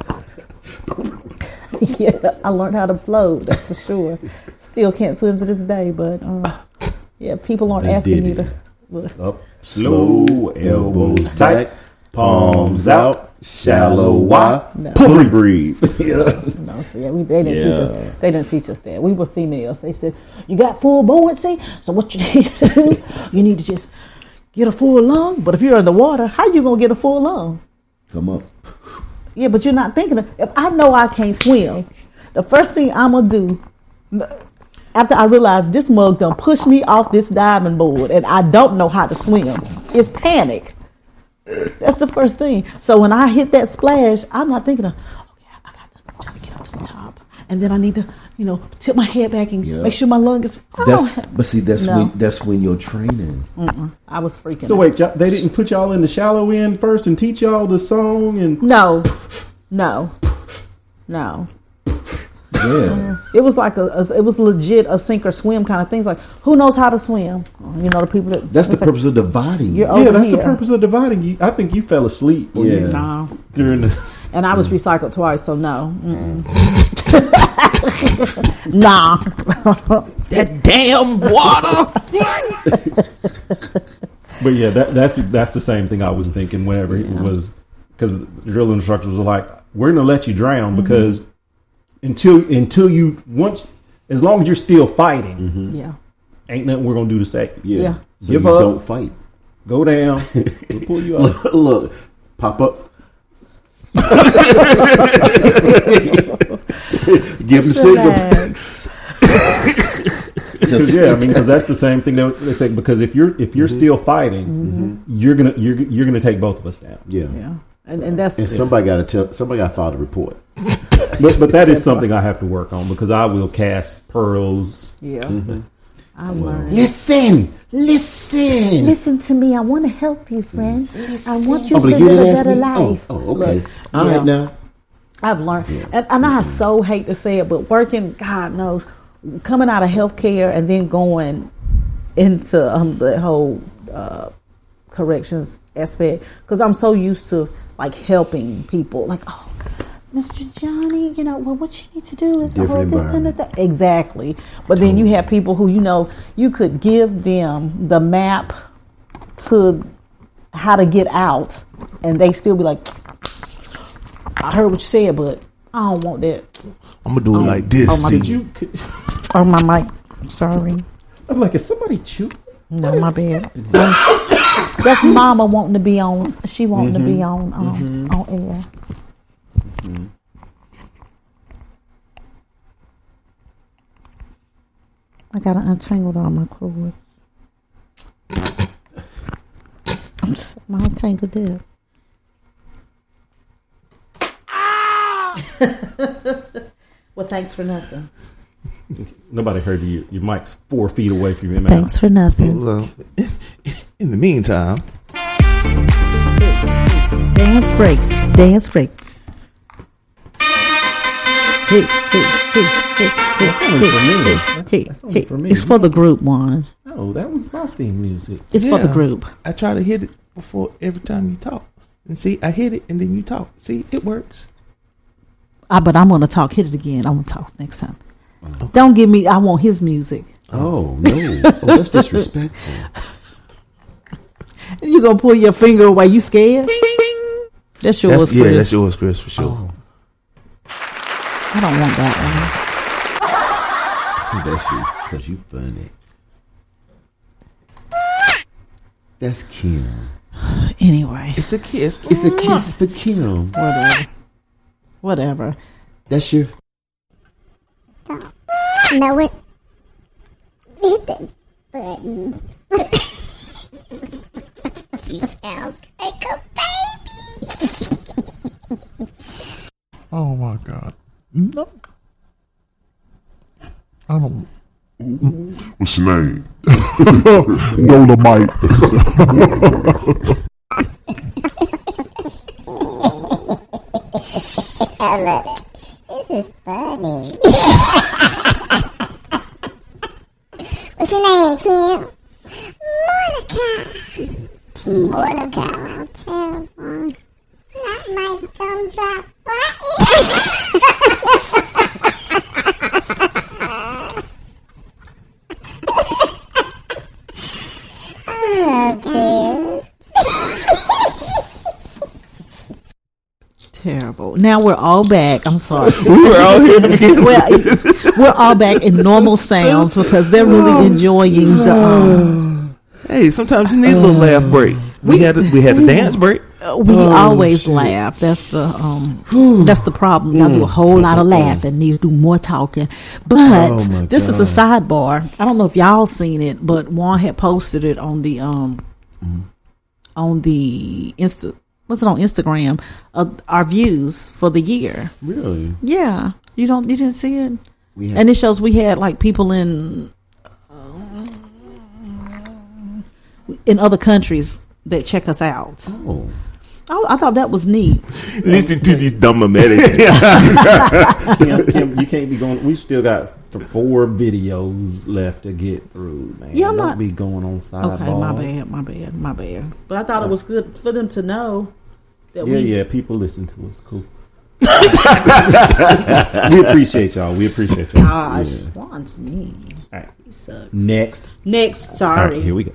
yeah, I learned how to float. That's for sure. Still can't swim to this day, but. Um, Yeah, people aren't they asking you to look. Up, slow, elbows back, palms out, shallow Y, no. pull and breathe. yeah. No, so yeah, we, they didn't yeah. teach us. They didn't teach us that. We were females. They said you got full buoyancy, so what you need to do, you need to just get a full lung. But if you're in the water, how you gonna get a full lung? Come up. Yeah, but you're not thinking of. If I know I can't swim, the first thing I'm gonna do. After I realized this mug done pushed me off this diving board and I don't know how to swim, it's panic. That's the first thing. So when I hit that splash, I'm not thinking of, okay, I got to try to get up to the top. And then I need to, you know, tip my head back and yep. make sure my lung is... That's, but see, that's no. when that's when you're training. Mm-mm. I was freaking So out. wait, y'all, they didn't put y'all in the shallow end first and teach y'all the song? And No. No. No. Yeah, it was like a, a, it was legit a sink or swim kind of things. Like who knows how to swim? You know the people that. That's the like, purpose of dividing. You're yeah, that's here. the purpose of dividing. You, I think you fell asleep. Yeah, you, no. During the, and I was recycled twice, so no. Nah, that damn water. But yeah, that, that's that's the same thing I was thinking whenever yeah. it was, because the drill instructors was like, "We're gonna let you drown mm-hmm. because." Until until you once, as long as you're still fighting, mm-hmm. yeah, ain't nothing we're gonna do to save. Yeah, yeah. So give you up, don't fight, go down, we'll pull you up. Look, look, pop up, give them signal. Because yeah, I mean, because that's the same thing that they say. Because if you're if you're mm-hmm. still fighting, mm-hmm. you're gonna you're you're gonna take both of us down. Yeah, yeah, and and that's and somebody got to tell somebody got to file the report. But but that is something I have to work on because I will cast pearls. Yeah, mm-hmm. I learned. Listen, listen, listen to me. I want to help you, friend. Listen. I want you oh, to live a better life. Oh, oh okay. Look, All yeah. right now. I've learned, yeah. and, and I so hate to say it, but working, God knows, coming out of healthcare and then going into um, the whole uh, corrections aspect, because I'm so used to like helping people, like oh. Mister Johnny, you know, well, what you need to do is hold this and that. Exactly. But then you have people who, you know, you could give them the map to how to get out, and they still be like, I heard what you said, but I don't want that. I'm going to do it like this. Oh, my, Did you? Oh, my mic. Sorry. I'm like, is somebody chewing? No, my bad. That's Mama wanting to be on. She wanting mm-hmm. to be on um, mm-hmm. on air. Mm-hmm. I gotta untangle all my cords. I can't go there. Well, thanks for nothing. Nobody heard you. Your mic's four feet away from your mouth. Thanks for nothing. Well, uh, in the meantime, dance break, dance break. Hey, hey, hey, hey, hey, That's only hey, for me. hey, That's- hey, that's only hey. for me. It's for the group, Juan. No, that was my theme music. It's for the yeah, group. I try to hit it before every time you talk, and see, I hit it and then you talk. See, it works. Ah, but I'm gonna talk. Hit it again. I'm gonna talk next time. Okay. Don't give me. I want his music. Oh no, oh, that's disrespectful. You gonna pull your finger away? You scared? That's yours, That's, Chris. yeah, that's yours, Chris, for sure. Oh. I don't want that one. That's you, because you funny. That's Kim. Anyway, it's a kiss. It's a kiss for Kim. Whatever. Whatever. That's your. Know it. Hit the button. She sounds like a baby. Oh my God. No. I don't. What's your name? Dolomite. Ella, this is funny. What's your name, Kim? Mordecai. Mordecai, I'm terrible. Not my gumdrop. Okay. Terrible. Now we're all back. I'm sorry. We were all here to begin well, we're all back in normal sounds because they're really enjoying the. Um, Hey, sometimes you need a little laugh break. We had a, we had a dance break. we Oh, always shit. laugh. That's the um. that's the problem. Y'all do a whole lot of laughing. Need to do more talking. But Oh, my this is a God. sidebar. I don't know if y'all seen it, but Juan had posted it on the um. on the Insta. What's it on Instagram? Uh, our views for the year. Really? Yeah, you don't. You didn't see it. We had- And it shows we had like people in in other countries that check us out. Oh. I, I thought that was neat. Listen to these dumb Americans. Kim, Kim, you can't be going. We still got th- four videos left to get through, man. Yeah, I'm Don't not- be going on sideballs. Okay, my bad, my bad, my bad. But I thought it was good for them to know that Yeah, we. yeah. People listen to us. Cool. We appreciate y'all. We appreciate y'all. Gosh, Yeah. Juan's mean. All right. He sucks. Next. Next, All sorry. right, here we go.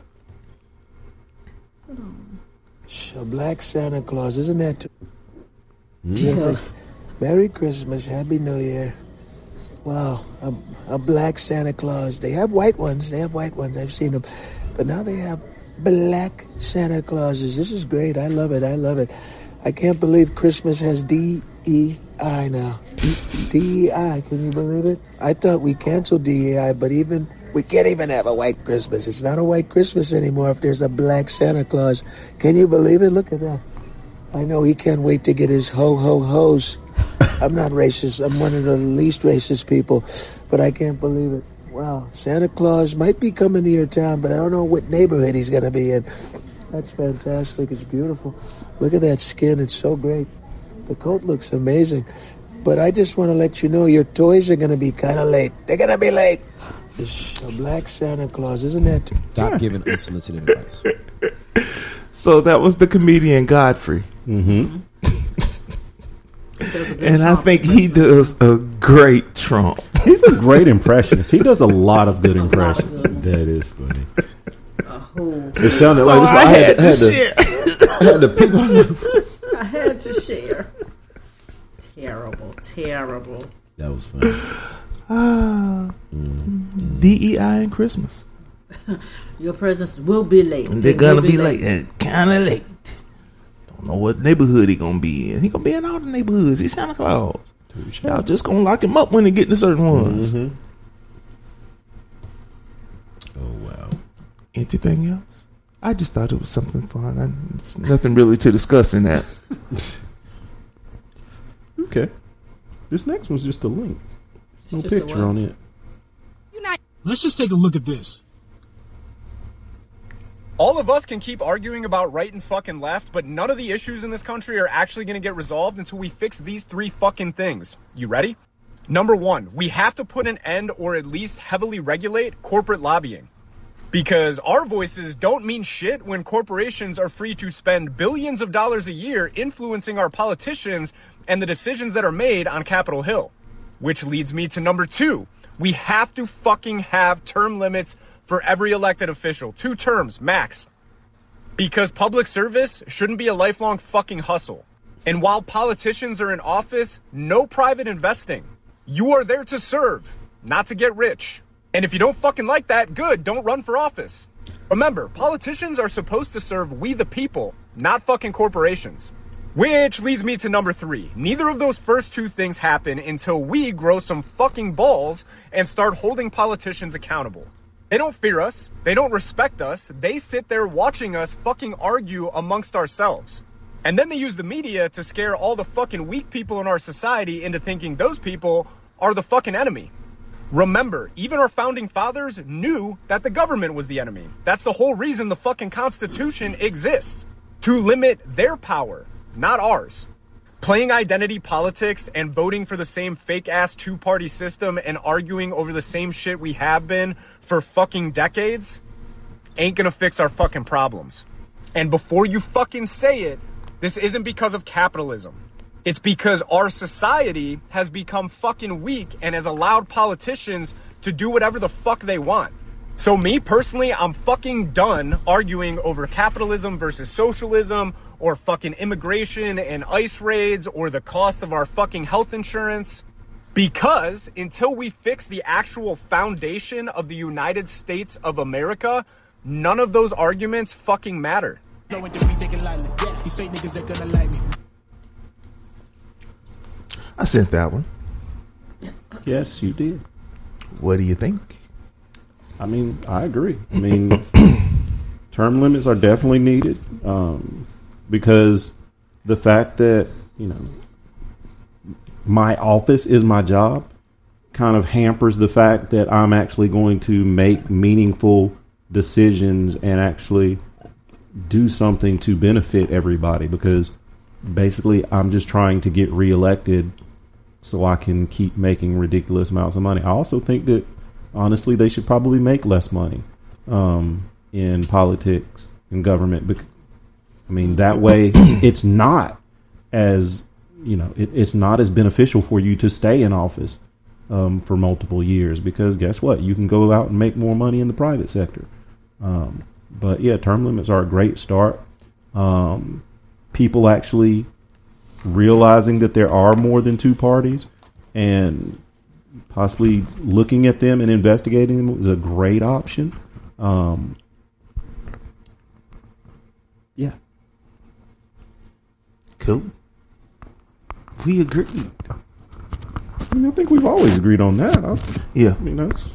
A black Santa Claus, isn't that? T- Yeah. Merry Christmas, Happy New Year. Wow, a, a black Santa Claus. They have white ones. They have white ones. I've seen them, but now they have black Santa Clauses. This is great. I love it. I love it. I can't believe Christmas has D E I now. D E I. Can you believe it? I thought we canceled D E I, but even we can't even have a white Christmas. It's not a white Christmas anymore if there's a black Santa Claus. Can you believe it? Look at that. I know he can't wait to get his ho ho hos. I'm not racist. I'm one of the least racist people, but I can't believe it. Wow, Santa Claus might be coming to your town, but I don't know what neighborhood he's going to be in. That's fantastic. It's beautiful. Look at that skin. It's so great. The coat looks amazing. But I just want to let you know your toys are going to be kind of late. They're going to be late. It's a black Santa Claus, isn't that? Stop giving unsolicited advice. So that was the comedian Godfrey. Mm-hmm. And I think he does a great Trump. He's a great impressionist. He does a lot of good impressions. That is funny. It sounded So like I had to I share. I had to pick my. I had to share. Terrible, terrible. That was funny. Ah, D E I and Christmas. Your presents will be late. And they're They gonna will be late, and kind of late. Don't know what neighborhood he gonna be in. He gonna be in all the neighborhoods. He's Santa Claus. Y'all just gonna lock him up when he get to certain ones. Mm-hmm. Oh wow. Anything else? I just thought it was something fun. I, it's nothing really to discuss in that. Okay. This next one's just a link. There's no It's just a picture what? on it. Let's just take a look at this. All of us can keep arguing about right and fucking left, but none of the issues in this country are actually going to get resolved until we fix these three fucking things. You ready? Number one, we have to put an end or at least heavily regulate corporate lobbying. Because our voices don't mean shit when corporations are free to spend billions of dollars a year influencing our politicians and the decisions that are made on Capitol Hill. Which leads me to number two. We have to fucking have term limits for every elected official. Two terms, max. Because public service shouldn't be a lifelong fucking hustle. And while politicians are in office, no private investing. You are there to serve, not to get rich. And if you don't fucking like that, good, don't run for office. Remember, politicians are supposed to serve we the people, not fucking corporations. Which leads me to number three. Neither of those first two things happen until we grow some fucking balls and start holding politicians accountable. They don't fear us. They don't respect us. They sit there watching us fucking argue amongst ourselves. And then they use the media to scare all the fucking weak people in our society into thinking those people are the fucking enemy. Remember, even our founding fathers knew that the government was the enemy. That's the whole reason the fucking Constitution exists. To limit their power, not ours. Playing identity politics and voting for the same fake-ass two-party system and arguing over the same shit we have been for fucking decades ain't gonna fix our fucking problems. And before you fucking say it, this isn't because of capitalism. It's because our society has become fucking weak and has allowed politicians to do whatever the fuck they want. So me personally, I'm fucking done arguing over capitalism versus socialism or fucking immigration and ICE raids or the cost of our fucking health insurance. Because until we fix the actual foundation of the United States of America, none of those arguments fucking matter. I sent that one. Yes, you did. What do you think? I mean, I agree. I mean, term limits are definitely needed um, because the fact that, you know, my office is my job kind of hampers the fact that I'm actually going to make meaningful decisions and actually do something to benefit everybody, because basically I'm just trying to get reelected so I can keep making ridiculous amounts of money. I also think that honestly they should probably make less money um, in politics and government. Bec- I mean, that way it's not as, you know, it, it's not as beneficial for you to stay in office um, for multiple years, because guess what? You can go out and make more money in the private sector. Um, but yeah, term limits are a great start. Um, people actually realizing that there are more than two parties and possibly looking at them and investigating them is a great option. Um, yeah. Cool. We agreed. I mean, I think we've always agreed on that. Huh? Yeah. I mean, that's.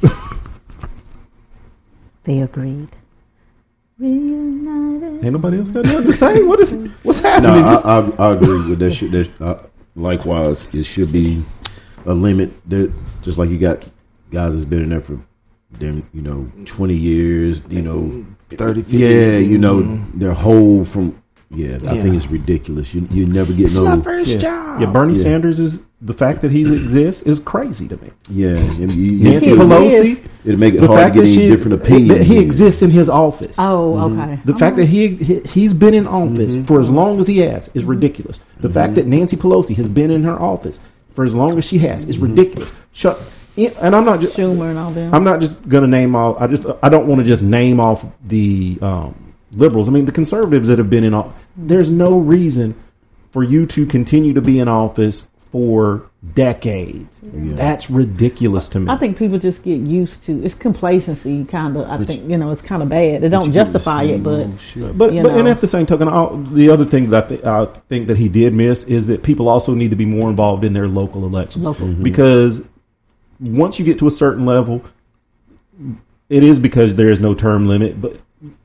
They agreed. Reunited. Ain't nobody else got nothing to say. What is what's No, happening? I, I, I agree with that. Shit. There's, uh, likewise, it should be a limit. There, just like you got guys that's been in there for, damn, you know, twenty years. You know, thirty. fifty Yeah, you know, mm-hmm. their whole from. Yeah, I Yeah. think it's ridiculous. You you never get It's no. my first yeah. job. yeah, Bernie Yeah. Sanders is the fact that he exists is crazy to me. Yeah, and you, you, Nancy you- Pelosi, It'd make it the hard fact to get that any she, different opinions. that he exists in his office. Oh, Mm-hmm. okay. The fact that he, he he's been in office for as long as he has is ridiculous. The fact that Nancy Pelosi has been in her office for as long as she has is ridiculous. Shut. And I'm not just Schumer and all them. I'm not just gonna name all. I just I don't want to just name off the um, liberals. I mean the conservatives that have been in office. There's no reason for you to continue to be in office for decades. Yeah. That's ridiculous to me. I think people just get used to it's complacency, kind of. I But think you know it's kind of bad. They But don't you get the justify it, same but old shit. But, you but and know. at the same token, I'll, the other thing that I, th- I think that he did miss is that people also need to be more involved in their local elections. Local. Mhm. Because once you get to a certain level, it is because there is no term limit. But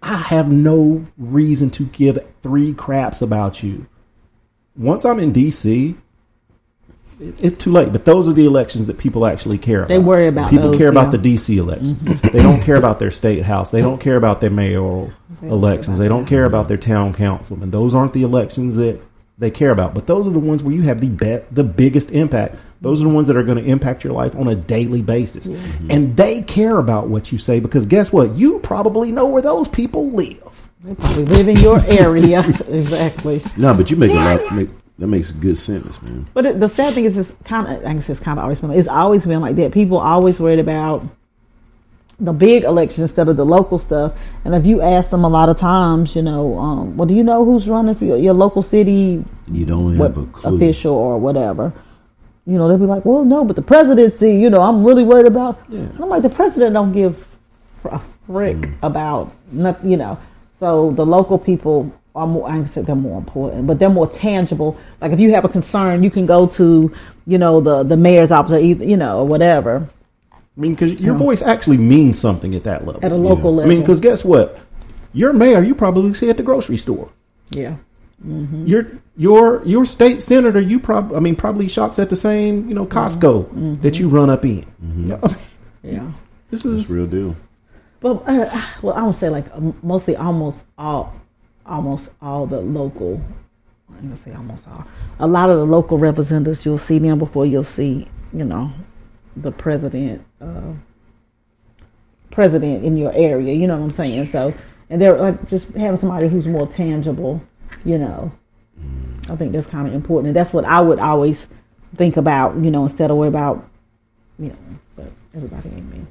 I have no reason to give three craps about you. Once I'm in D C, it, it's too late. But those are the elections that people actually care about. They worry about People those, care yeah. about the D C elections. They don't care about their state house. They don't care about their mayoral They elections. They don't care about their town councilman. Those aren't the elections that they care about. But those are the ones where you have the be- the biggest impact. Those are the ones that are going to impact your life on a daily basis. Mm-hmm. And they care about what you say because guess what? You probably know where those people live. They probably live in your area. Exactly. No, but you make a lot. Make, that makes a good sentence, man. But it, the sad thing is, it's kind of, I guess it's kind of always been, it's always been like that. People always worried about the big elections instead of the local stuff. And if you ask them a lot of times, you know, um, well, do you know who's running for your, your local city? You don't have what, a clue. Official or whatever. You know, they'll be like, well, no, but the presidency, you know, I'm really worried about. Yeah. And I'm like, the president don't give a frick mm. about nothing, you know. So the local people are more, I can say they're more important, but they're more tangible. Like if you have a concern, you can go to, you know, the, the mayor's office or either, you know, or whatever. I mean, because your voice actually means something at that level. At a local yeah. level. I mean, because guess what? Your mayor, you probably see at the grocery store. Yeah. Mm-hmm. Your your your state senator, you probably I mean probably shops at the same you know Costco mm-hmm. that you run up in. Mm-hmm. You know? Yeah, this is That's real deal. But uh, well, I would say like mostly almost all, almost all the local. I'm gonna say almost all. A lot of the local representatives, you'll see them before you'll see you know the president, uh, president in your area. You know what I'm saying? So and they're like just having somebody who's more tangible. You know, I think that's kind of important. And that's what I would always think about, you know, instead of worry about, you know, but everybody ain't me.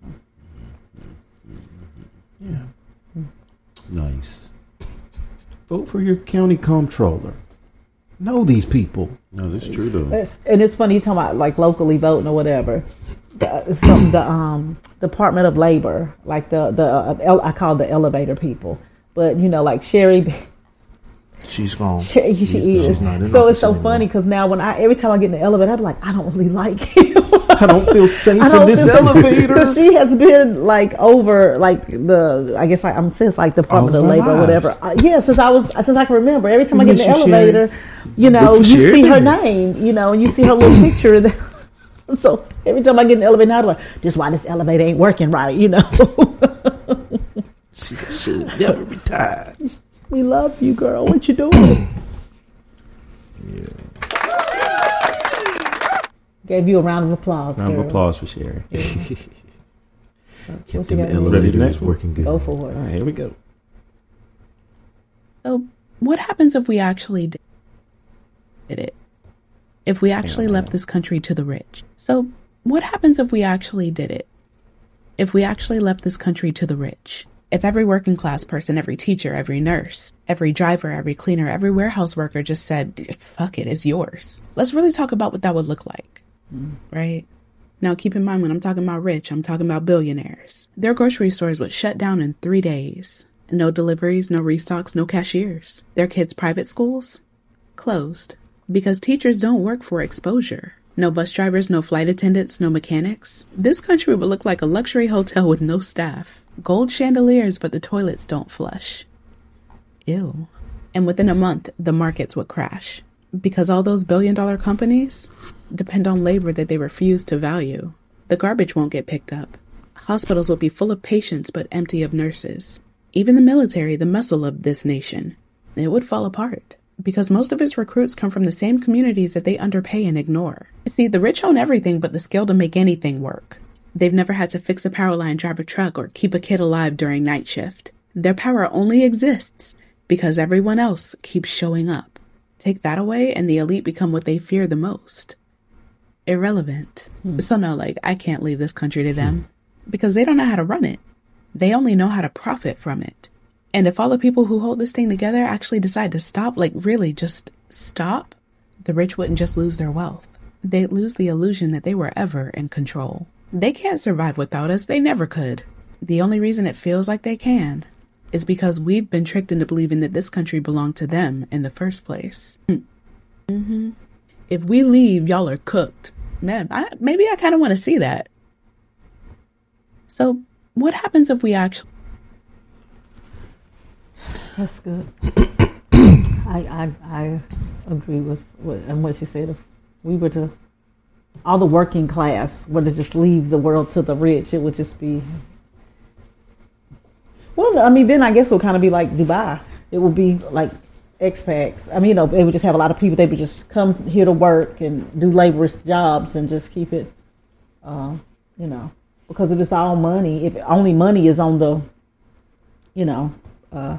Yeah. Nice. Vote for your county comptroller. Know these people. No, that's true, though. And it's funny, you talking about like locally voting or whatever. The, some, the um, Department of Labor, like the, the uh, I call it the elevator people. But, you know, like Sherry... She's gone. She, she She's is. gone. So it's so anymore. Funny because now when I every time I get in the elevator, I'm like, I don't really like him. I don't feel safe in this elevator because she has been like over like the I guess like I'm since like Department of Labor or whatever. Uh, yeah, since I was since I can remember. Every time I get in the elevator, Sherry. you know, you Sherry. see her name, you know, and you see her little picture. So every time I get in the elevator, I'm like, this is why this elevator ain't working right, you know. she should never retire. We love you, girl. What you doing? Yeah. Gave you a round of applause. Round girl. of applause for Sherry. Yeah. Kept them elevators working good. Go for it. All right, here we go. So, what happens if we actually did it? If we actually yeah. left this country to the rich? So, what happens if we actually did it? If we actually left this country to the rich? If every working class person, every teacher, every nurse, every driver, every cleaner, every warehouse worker just said, fuck it, it's yours. Let's really talk about what that would look like, mm. right? Now, keep in mind, when I'm talking about rich, I'm talking about billionaires. Their grocery stores would shut down in three days. No deliveries, no restocks, no cashiers. Their kids' private schools? Closed. Because teachers don't work for exposure. No bus drivers, no flight attendants, no mechanics. This country would look like a luxury hotel with no staff. Gold chandeliers, but the toilets don't flush. Ew. And within a month, the markets would crash. Because all those billion dollar companies depend on labor that they refuse to value. The garbage won't get picked up. Hospitals will be full of patients but empty of nurses. Even the military, the muscle of this nation, it would fall apart. Because most of its recruits come from the same communities that they underpay and ignore. See, the rich own everything but the skill to make anything work. They've never had to fix a power line, drive a truck, or keep a kid alive during night shift. Their power only exists because everyone else keeps showing up. Take that away and the elite become what they fear the most. Irrelevant. Hmm. So no, like, I can't leave this country to them because they don't know how to run it. They only know how to profit from it. And if all the people who hold this thing together actually decide to stop, like really just stop, the rich wouldn't just lose their wealth. They'd lose the illusion that they were ever in control. They can't survive without us. They never could. The only reason it feels like they can is because we've been tricked into believing that this country belonged to them in the first place. Mm-hmm. If we leave, y'all are cooked. Man, I, maybe I kind of want to see that. So what happens if we actually... That's good. I, I I agree with what and what she said. If we were to, all the working class were to just leave the world to the rich, it would just be. Well, I mean, then I guess it would kind of be like Dubai. It would be like expats. I mean, you know, they would just have a lot of people. They would just come here to work and do laborious jobs and just keep it, uh, you know, because if it's all money, if only money is on the, you know, uh,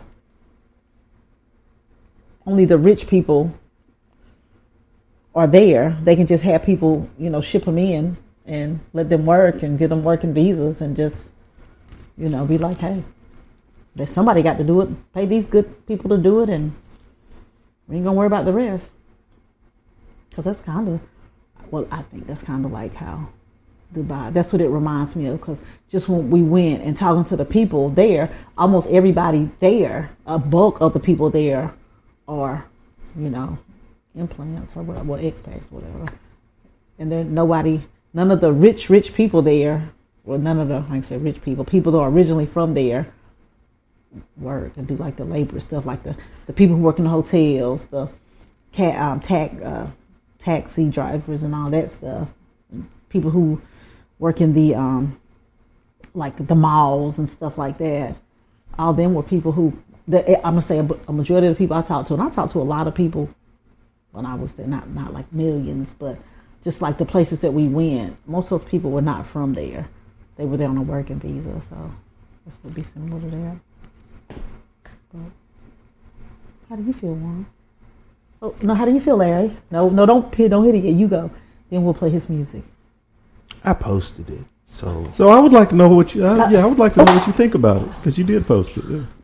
only the rich people are there. They can just have people, you know, ship them in and let them work and get them working visas and just, you know, be like, hey, there's somebody got to do it. Pay these good people to do it, and we ain't gonna worry about the rest. Because that's kind of, well, I think that's kind of like how Dubai. That's what it reminds me of. Because just when we went and talking to the people there, almost everybody there, a bulk of the people there, are, you know, implants or whatever, well, expats, whatever. And there nobody, none of the rich, rich people there, well, none of the, like I say, rich people, people that are originally from there, work and do like the labor stuff, like the, the people who work in the hotels, the cat, um, tax, uh, taxi drivers and all that stuff. People who work in the, um, like the malls and stuff like that. All them were people who, the, I'm gonna say a, a majority of the people I talked to, and I talked to a lot of people when I was there, not not like millions, but just like the places that we went, most of those people were not from there. They were there on a working visa, so this would be similar to that. But how do you feel, Juan? Oh no, how do you feel, Larry? No, no, don't don't hit it yet. You go. Then we'll play his music. I posted it, so so I would like to know what you. Uh, yeah, I would like to know what you think about it because you did post it. Yeah.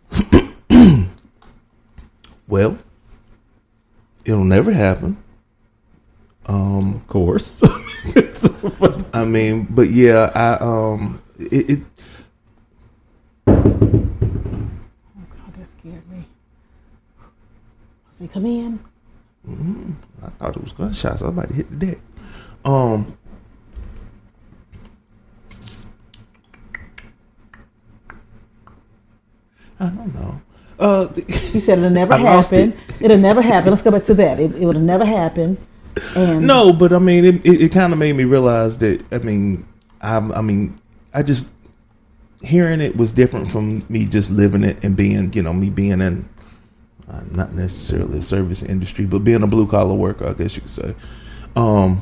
Well, it'll never happen. Um, of course. I mean, but yeah, I um, it. it oh God, that scared me. Does he come in? Mm-hmm. I thought it was gunshots. I was about to hit the deck. Um. I don't know. Uh, he said it'll never happen. It. It'll never happen. Let's go back to that. It, it would have never happened. And no, but I mean, it, it, it kind of made me realize that. I mean, I, I mean, I just hearing it was different from me just living it and being, you know, me being in uh, not necessarily a service industry, but being a blue collar worker, I guess you could say. Um,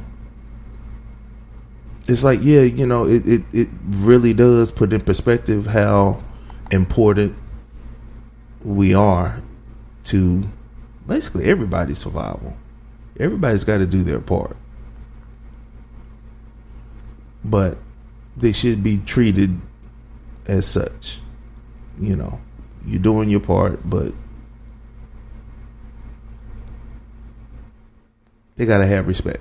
it's like, yeah, you know, it, it, it really does put in perspective how important we are to basically everybody's survival. Everybody's got to do their part, but they should be treated as such. You know, you're doing your part, but they got to have respect,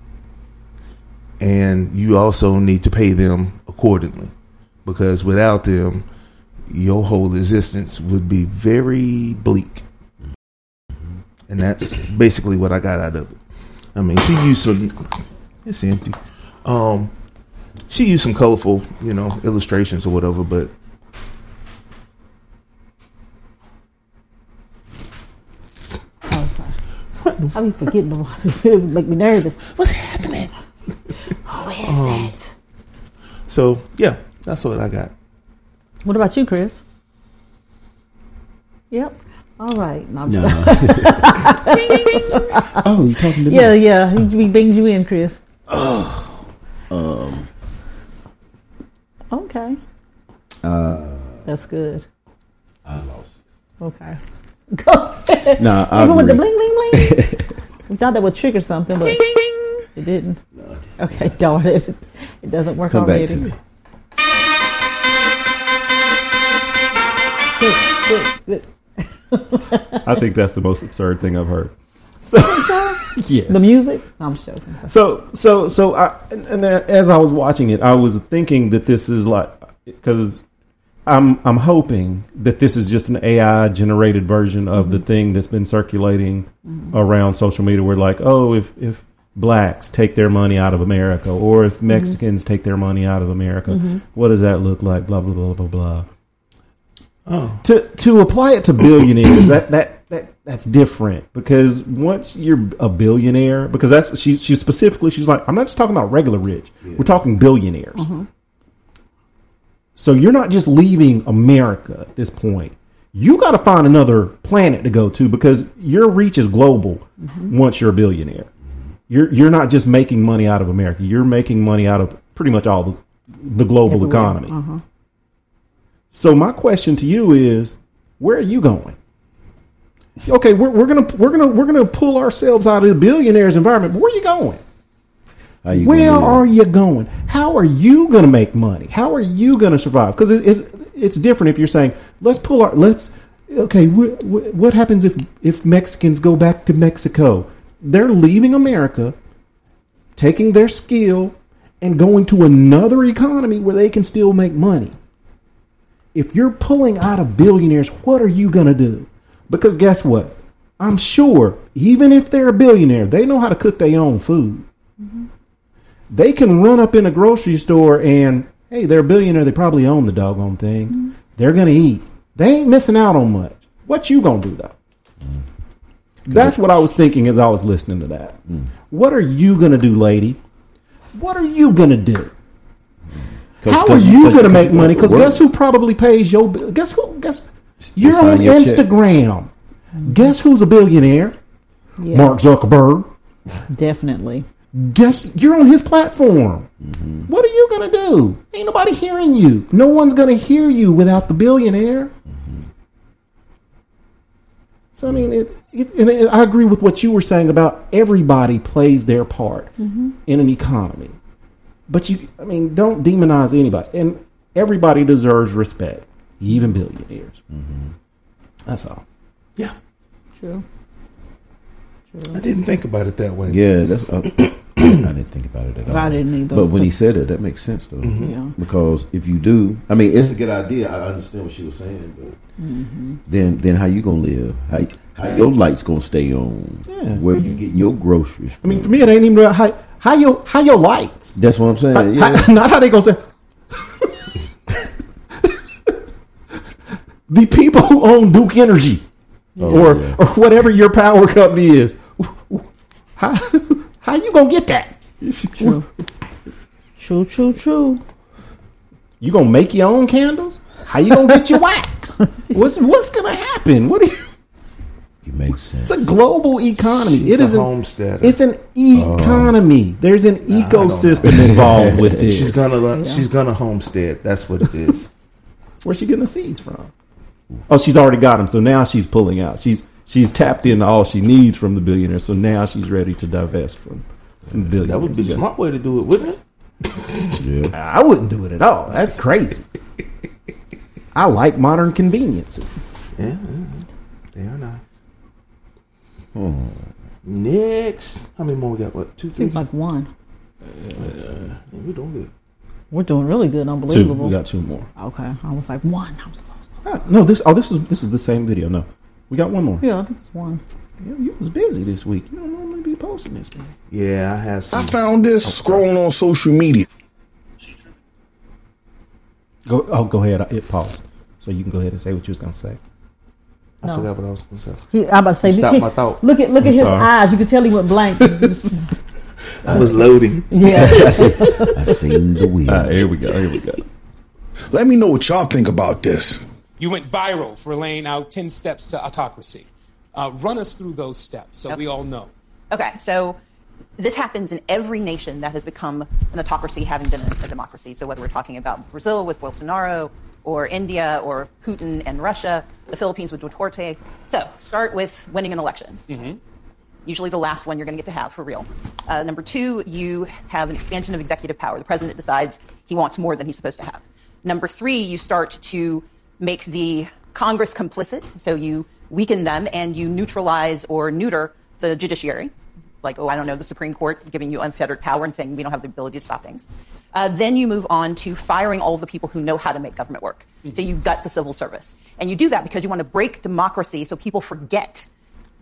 and you also need to pay them accordingly, because without them, your whole existence would be very bleak. And that's basically what I got out of it. I mean, she used some, it's empty. Um, she used some colorful, you know, illustrations or whatever, but oh, I be forgetting the ones. It would make me nervous. What's happening? Who is um, it? So yeah, that's what I got. What about you, Chris? Yep. All right. No. no. Oh, you talking to me? Yeah, yeah. He, he banged you in, Chris. Oh. Um. Okay. Uh. That's good. I lost it. Okay. Go ahead. No, I Even agree. with the bling, bling, bling. We thought that would trigger something, but it didn't. No, it didn't. Okay, darn it. It doesn't work Come already. back to me. Good, good, good. I think that's the most absurd thing I've heard. So, yes. The music? No, I'm joking. So, so, so, I, and, and as I was watching it, I was thinking that this is like, because I'm, I'm hoping that this is just an A I generated version of mm-hmm. the thing that's been circulating mm-hmm. around social media. Where like, oh, if if blacks take their money out of America, or if Mexicans mm-hmm. take their money out of America, mm-hmm. what does that look like? Blah blah blah blah blah. Oh. To to apply it to billionaires, that, that that that's different because once you're a billionaire, because that's what she she specifically she's like, I'm not just talking about regular rich. Yeah. We're talking billionaires. Mm-hmm. So you're not just leaving America at this point. You got to find another planet to go to because your reach is global. Mm-hmm. Once you're a billionaire, you're you're not just making money out of America. You're making money out of pretty much all the, the global Everywhere. economy. Uh-huh. So my question to you is, where are you going? Okay, we're, we're gonna we're gonna we're gonna pull ourselves out of the billionaires environment. But where are you going? How you where gonna are you going? How are you going to make money? How are you going to survive? Because it, it's it's different if you're saying let's pull our let's okay. Wh- wh- what happens if if Mexicans go back to Mexico? They're leaving America, taking their skill, and going to another economy where they can still make money. If you're pulling out of billionaires, what are you going to do? Because guess what? I'm sure even if they're a billionaire, they know how to cook their own food. Mm-hmm. They can run up in a grocery store and, hey, they're a billionaire. They probably own the doggone thing. Mm-hmm. They're going to eat. They ain't missing out on much. What you going to do, though? Mm. That's what I was thinking as I was listening to that. Mm. What are you going to do, lady? What are you going to do? How are you going to make money? Because guess who probably pays your bill? Guess who? Guess you're on your Instagram. Check. Guess who's a billionaire? Yeah. Mark Zuckerberg. Definitely. Guess you're on his platform. Mm-hmm. What are you going to do? Ain't nobody hearing you. No one's going to hear you without the billionaire. Mm-hmm. So I mean, it, it, and it, I agree with what you were saying about everybody plays their part mm-hmm. in an economy. But you, I mean, don't demonize anybody. And everybody deserves respect, even billionaires. Mm-hmm. That's all. Yeah. True. True. I didn't think about it that way. Yeah, that's. Uh, I didn't think about it at all. I didn't either. But when he said it, that makes sense, though. Mm-hmm. Yeah. Because if you do, I mean, it's a good idea. I understand what she was saying, but mm-hmm. then, then how you gonna live? How, how your lights gonna stay on? Yeah. Where you getting your groceries from? I mean, for me, it ain't even how how your how your lights. That's what I'm saying. How, yeah. how, not how they gonna say. The people who own Duke Energy, oh, or yeah. or whatever your power company is, how how you gonna get that? True, true, true, true. You gonna make your own candles? How you gonna get your wax? What's what's gonna happen? What do you? It makes sense. It's a global economy. She's it is a an, homesteader. It's an economy. Oh. There's an ecosystem involved with this. She's gonna yeah. she's gonna homestead. That's what it is. Where's she getting the seeds from? Oh, she's already got them. So now she's pulling out. She's she's tapped into all she needs from the billionaire. So now she's ready to divest from, from the billionaire. That would be the smart way to do it, wouldn't it? Yeah. I wouldn't do it at all. That's crazy. I like modern conveniences. Yeah, they are nice. Hmm. Next, how many more we got? What, two, three? Like one. Uh, yeah, we're doing good. We're doing really good. Unbelievable. Two. We got two more. Okay, I was like one. I was close. Ah, no, this. Oh, this is this is the same video. No, we got one more. Yeah, I think it's one. Yeah, you was busy this week. You don't normally be posting this, man. Yeah, I had. Some. I found this oh, scrolling on social media. Go. Oh, go ahead. I hit pause, so you can go ahead and say what you was gonna say. I no. forgot what I was going to say. He, I'm about to say, Stop he, my thought. Look at look I'm at his sorry. eyes. You can tell he went blank. I was loading. Yeah, I seen the wheel. Uh, here we go. Here we go. Let me know what y'all think about this. You went viral for laying out ten steps to autocracy. Uh, run us through those steps so we all know. Okay, so this happens in every nation that has become an autocracy, having been a, a democracy. So whether we're talking about Brazil with Bolsonaro, or India, or Putin and Russia, the Philippines with Duterte. So start with winning an election. Mm-hmm. Usually the last one you're going to get to have for real. Uh, number two, you have an expansion of executive power. The president decides he wants more than he's supposed to have. Number three, you start to make the Congress complicit. So you weaken them and you neutralize or neuter the judiciary. Like, oh, I don't know, the Supreme Court is giving you unfettered power and saying we don't have the ability to stop things. Uh, then you move on to firing all the people who know how to make government work. Mm-hmm. So you gut the civil service. And you do that because you want to break democracy so people forget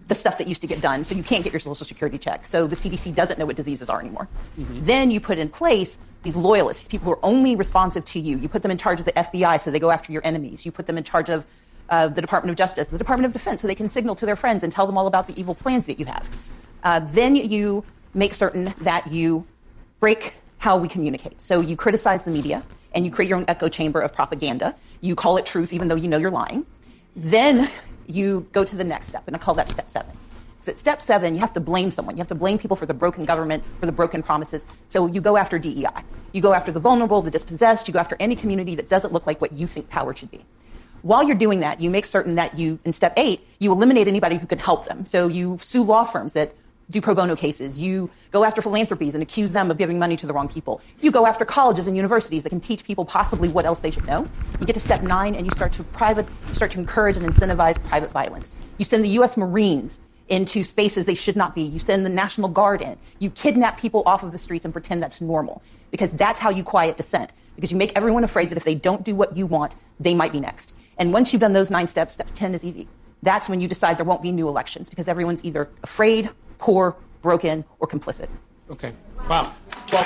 the stuff that used to get done, so you can't get your Social Security check. So the C D C doesn't know what diseases are anymore. Mm-hmm. Then you put in place these loyalists, these people who are only responsive to you. You put them in charge of the F B I so they go after your enemies. You put them in charge of uh, the Department of Justice, the Department of Defense, so they can signal to their friends and tell them all about the evil plans that you have. Uh, then you make certain that you break how we communicate. So you criticize the media and you create your own echo chamber of propaganda. You call it truth even though you know you're lying. Then you go to the next step, and I call that step seven. Because at step seven, you have to blame someone. You have to blame people for the broken government, for the broken promises. So you go after D E I. You go after the vulnerable, the dispossessed. You go after any community that doesn't look like what you think power should be. While you're doing that, you make certain that you, in step eight, you eliminate anybody who can help them. So you sue law firms that do pro bono cases. You go after philanthropies and accuse them of giving money to the wrong people. You go after colleges and universities that can teach people possibly what else they should know. You get to step nine and you start to private, you start to encourage and incentivize private violence. You send the U S Marines into spaces they should not be. You send the National Guard in. You kidnap people off of the streets and pretend that's normal, because that's how you quiet dissent, because you make everyone afraid that if they don't do what you want, they might be next. And once you've done those nine steps, steps ten is easy. That's when you decide there won't be new elections, because everyone's either afraid, poor, broken, or complicit. Okay. Wow. Well,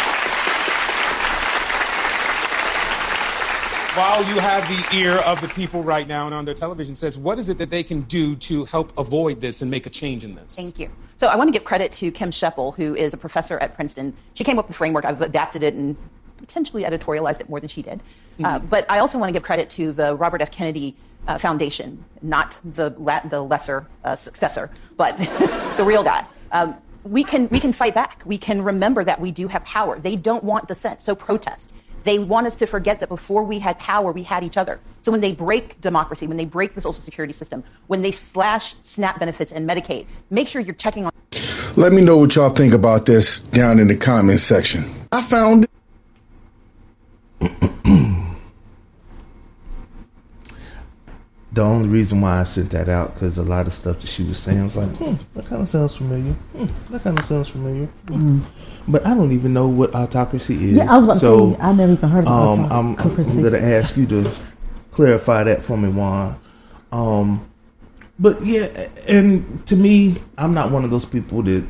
while you have the ear of the people right now and on their television sets, what is it that they can do to help avoid this and make a change in this? Thank you. So I want to give credit to Kim Sheppel, who is a professor at Princeton. She came up with a framework. I've adapted it and potentially editorialized it more than she did. Mm-hmm. Uh, but I also want to give credit to the Robert F. Kennedy uh, Foundation, not the, la- the lesser uh, successor, but the real guy. Um, we can we can fight back. We can remember that we do have power. They don't want dissent, so protest. They want us to forget that before we had power, we had each other. So when they break democracy, when they break the Social Security system, when they slash SNAP benefits and Medicaid, make sure you're checking on. Let me know what y'all think about this down in the comment section. I found The only reason why I sent that out, because a lot of stuff that she was saying was like, hmm, that kind of sounds familiar. Hmm, that kind of sounds familiar. Hmm. But I don't even know what autocracy is. Yeah, I was about so, to say, I never even heard of um, autocracy. I'm, I'm going to ask you to clarify that for me, Juan. Um, but yeah, and to me, I'm not one of those people that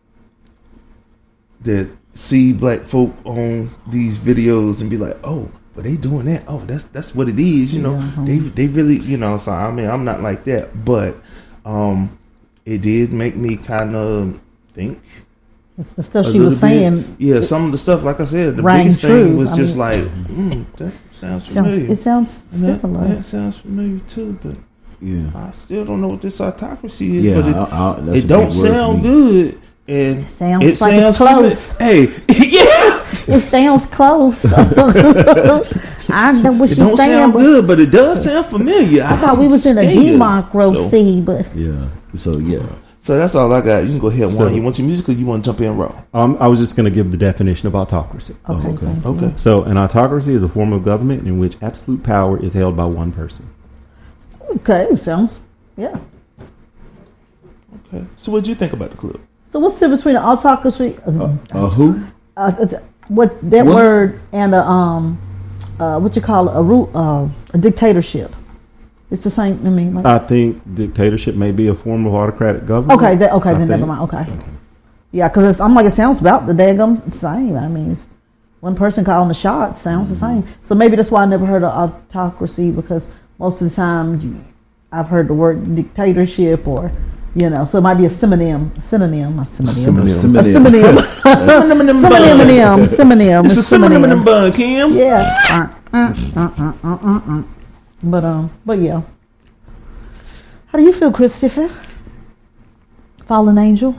that see black folk on these videos and be like, oh, but they doing that. Oh, that's that's what it is. You know, yeah, they they really, you know. So I mean, I'm not like that, but um, it did make me kind of think. It's the stuff she was saying. Bit. Yeah, some of the stuff, like I said, the rang biggest true. thing was I just mean, like, mm, that sounds sounds, familiar. it sounds that, similar. That sounds familiar too, but yeah, I still don't know what this autocracy is. Yeah, but it, I, I, that's it don't sound good. And it sounds it like sounds it's close. Familiar. Hey, yeah, it sounds close. I know what it she's don't saying. sound good, but it does sound familiar. I thought we was in a democracy, but yeah. So yeah. So that's all I got. You can go ahead. So, Juan, you want your music, or you want to jump in raw? Um, I was just going to give the definition of autocracy. Okay. okay. Okay. So an autocracy is a form of government in which absolute power is held by one person. Okay, sounds yeah. Okay. So what did you think about the clip? So what's the difference between an autocracy? Uh, uh, who? Uh, what that what? word and a um, uh, what you call it, a root, uh, a dictatorship. It's the same. I mean, like, I think dictatorship may be a form of autocratic government. okay, that, okay, I then think. never mind. Okay, okay. Yeah, because I'm like it sounds about the daggum same. I mean, it's one person calling the shots sounds mm-hmm. the same. So maybe that's why I never heard of autocracy, because most of the time you, I've heard the word dictatorship or. You know, so it might be a synonym, synonym, a synonym, Synonym. a synonym, synonym, synonym, synonym. It's a synonym in bun, Kim. Yeah. Uh, uh, uh, uh, uh, uh. But um, but yeah. How do you feel, Christopher? Fallen Angel.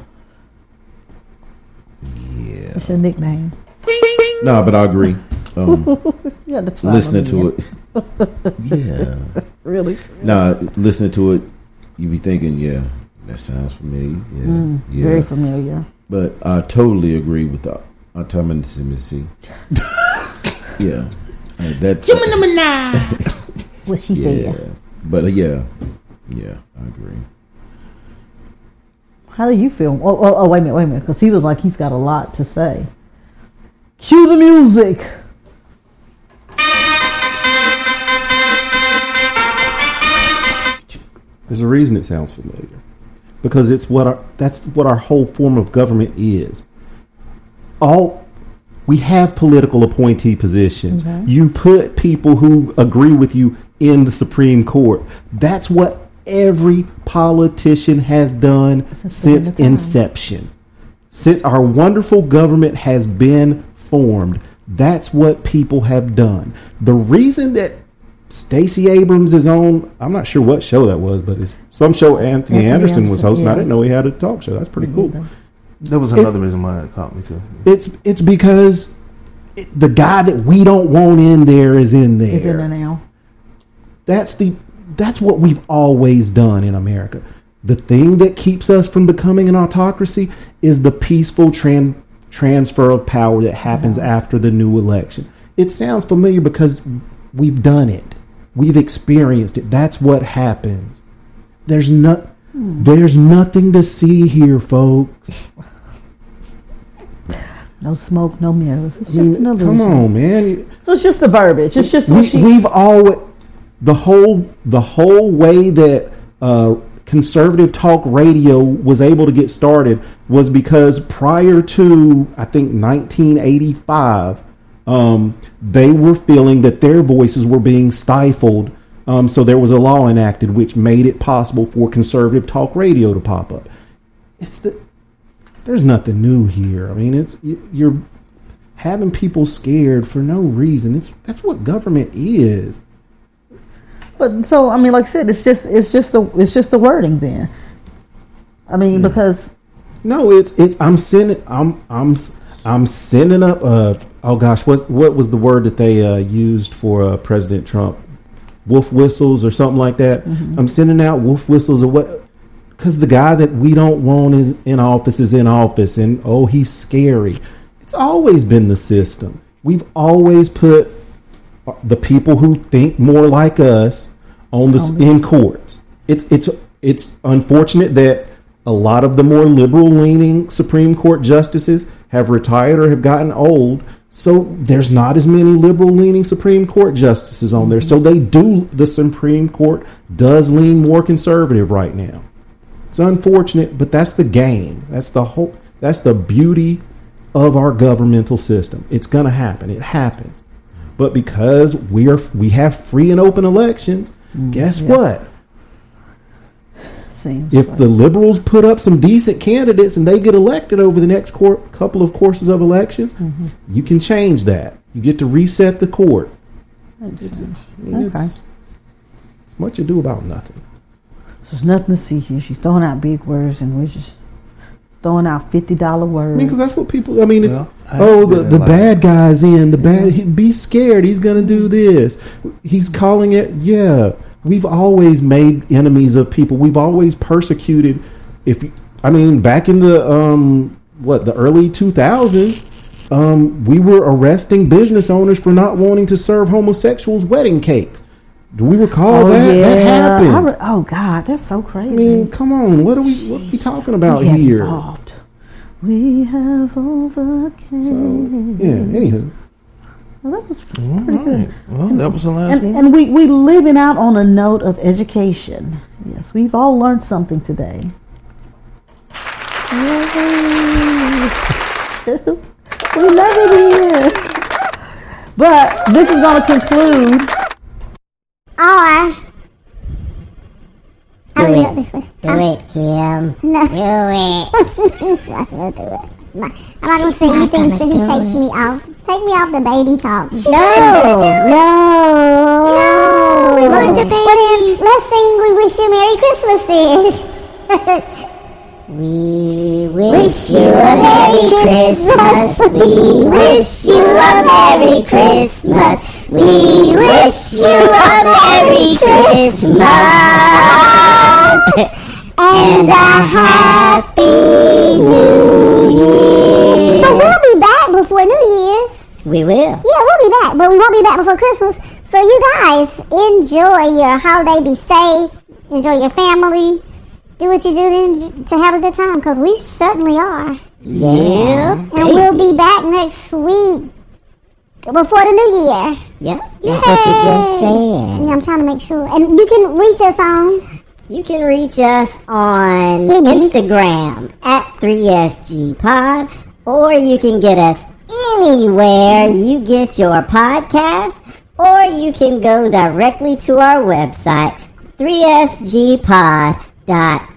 Yeah. That's your nickname. No, but I agree. Um, yeah, that's listening to it. Yeah. Really? Nah, listening to it, you be thinking, yeah. That sounds familiar. Yeah, mm, yeah. Very familiar. But I totally agree with the autonomy. Yeah, uh, that's what she yeah. said. But uh, yeah, yeah, I agree. How do you feel? Oh, oh, oh wait a minute, wait a minute, because he looks like he's got a lot to say. Cue the music. There's a reason it sounds familiar. because it's what our that's what our whole form of government is. All we have political appointee positions. Mhm. You put people who agree with you in the Supreme Court. That's what every politician has done Since since the time. inception. Since our wonderful government has been formed, that's what people have done. The reason that Stacey Abrams is on, I'm not sure what show that was, but it's some show Anthony, Anthony Anderson was Anderson, hosting. I yeah. didn't know he had a talk show. That's pretty cool. That was another reason why it caught me too. It's it's because it, the guy that we don't want in there is in there. Is in there now. That's the that's what we've always done in America. The thing that keeps us from becoming an autocracy is the peaceful tran- transfer of power that happens after the new election. It sounds familiar because we've done it. We've experienced it. That's what happens. There's no, there's nothing to see here, folks. No smoke, no mirrors. It's I mean, just an illusion. come on, man. So it's just the verbiage. It's just what we, she. we've always the whole the whole way that uh, conservative talk radio was able to get started was because prior to I think nineteen eighty-five, um, they were feeling that their voices were being stifled. Um, so there was a law enacted which made it possible for conservative talk radio to pop up. It's the there's nothing new here. I mean, it's you're having people scared for no reason. It's that's what government is. But so I mean, like I said, it's just it's just the it's just the wording then. I mean, Yeah. because No, it's it's I'm sending I'm I'm I'm sending up. Uh, oh gosh, what what was the word that they uh, used for uh, President Trump? Wolf whistles or something like that. Mhm. I'm sending out wolf whistles or what? Because the guy that we don't want is in office is in office, and oh, he's scary. It's always been the system. We've always put the people who think more like us on the On the- in courts. It's it's it's unfortunate that a lot of the more liberal leaning Supreme Court justices have retired or have gotten old. So there's not as many liberal leaning Supreme Court justices on there. So they do the Supreme Court does lean more conservative right now. It's unfortunate, but that's the game. That's the whole that's the beauty of our governmental system. It's going to happen. It happens. But because we are we have free and open elections, guess yeah. what? Seems If like- the liberals put up some decent candidates and they get elected over the next cour couple of courses of elections, Mhm. you can change that. You get to reset the court. It's, I mean, Okay. it's, it's much ado about nothing. There's nothing to see here. She's throwing out big words, and we're just throwing out fifty dollar words. I mean, because that's what people. I mean, it's Well, I oh the, didn't the like bad guy's in the bad. He, be scared. He's gonna do this. He's calling it. Yeah, we've always made enemies of people. We've always persecuted. If you- I mean, back in the um what the early two thousands, um, we were arresting business owners for not wanting to serve homosexuals wedding cakes. Do we recall Oh, that? yeah. That happened. I re- oh God, that's so crazy. I mean, come on. What are we? What are we talking about We have here? evolved. We have overcame. Yeah. Anywho. Well, that was pretty All good. right. Well, that was the last And, one. and we we living out on a note of education. Yes, we've all learned something today. Yay. We love it here. But this is going to conclude. Or Do I mean, it. Do it, Kim. No. Do it. I'm not gonna do it. I'm not I'm not gonna say anything until he takes me off. Take me off the baby talk. No. No. No. We want the Well, then, let's sing "We Wish You Merry Christmas" then. We wish you a Merry Christmas. We wish you a Merry Christmas. We wish you a Merry Christmas and a Happy New Year. But we'll be back before New Year's. We will. Yeah, we'll be back, but we won't be back before Christmas. So you guys enjoy your holiday. Be safe. Enjoy your family. Do what you do to, enj- to have a good time, because we certainly are. Yeah. And we'll be back next week before the new year. Yep. That's what you just said. Yeah, I'm trying to make sure. And you can reach us on You can reach us on Instagram at three S G Pod, or you can get us anywhere you get your podcast, or you can go directly to our website, three S G pod dot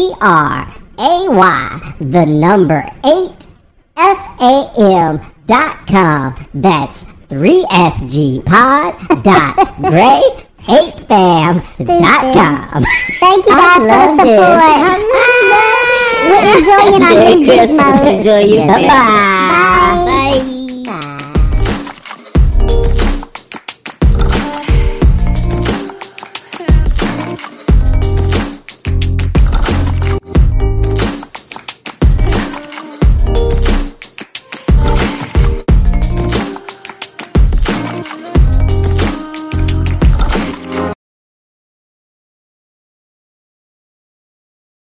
gray, the number eight, F A M dot com. That's three S G pod dot gray eight fam dot com. Thank you guys for the support. We're enjoying our new gizmos. Enjoy your Bye.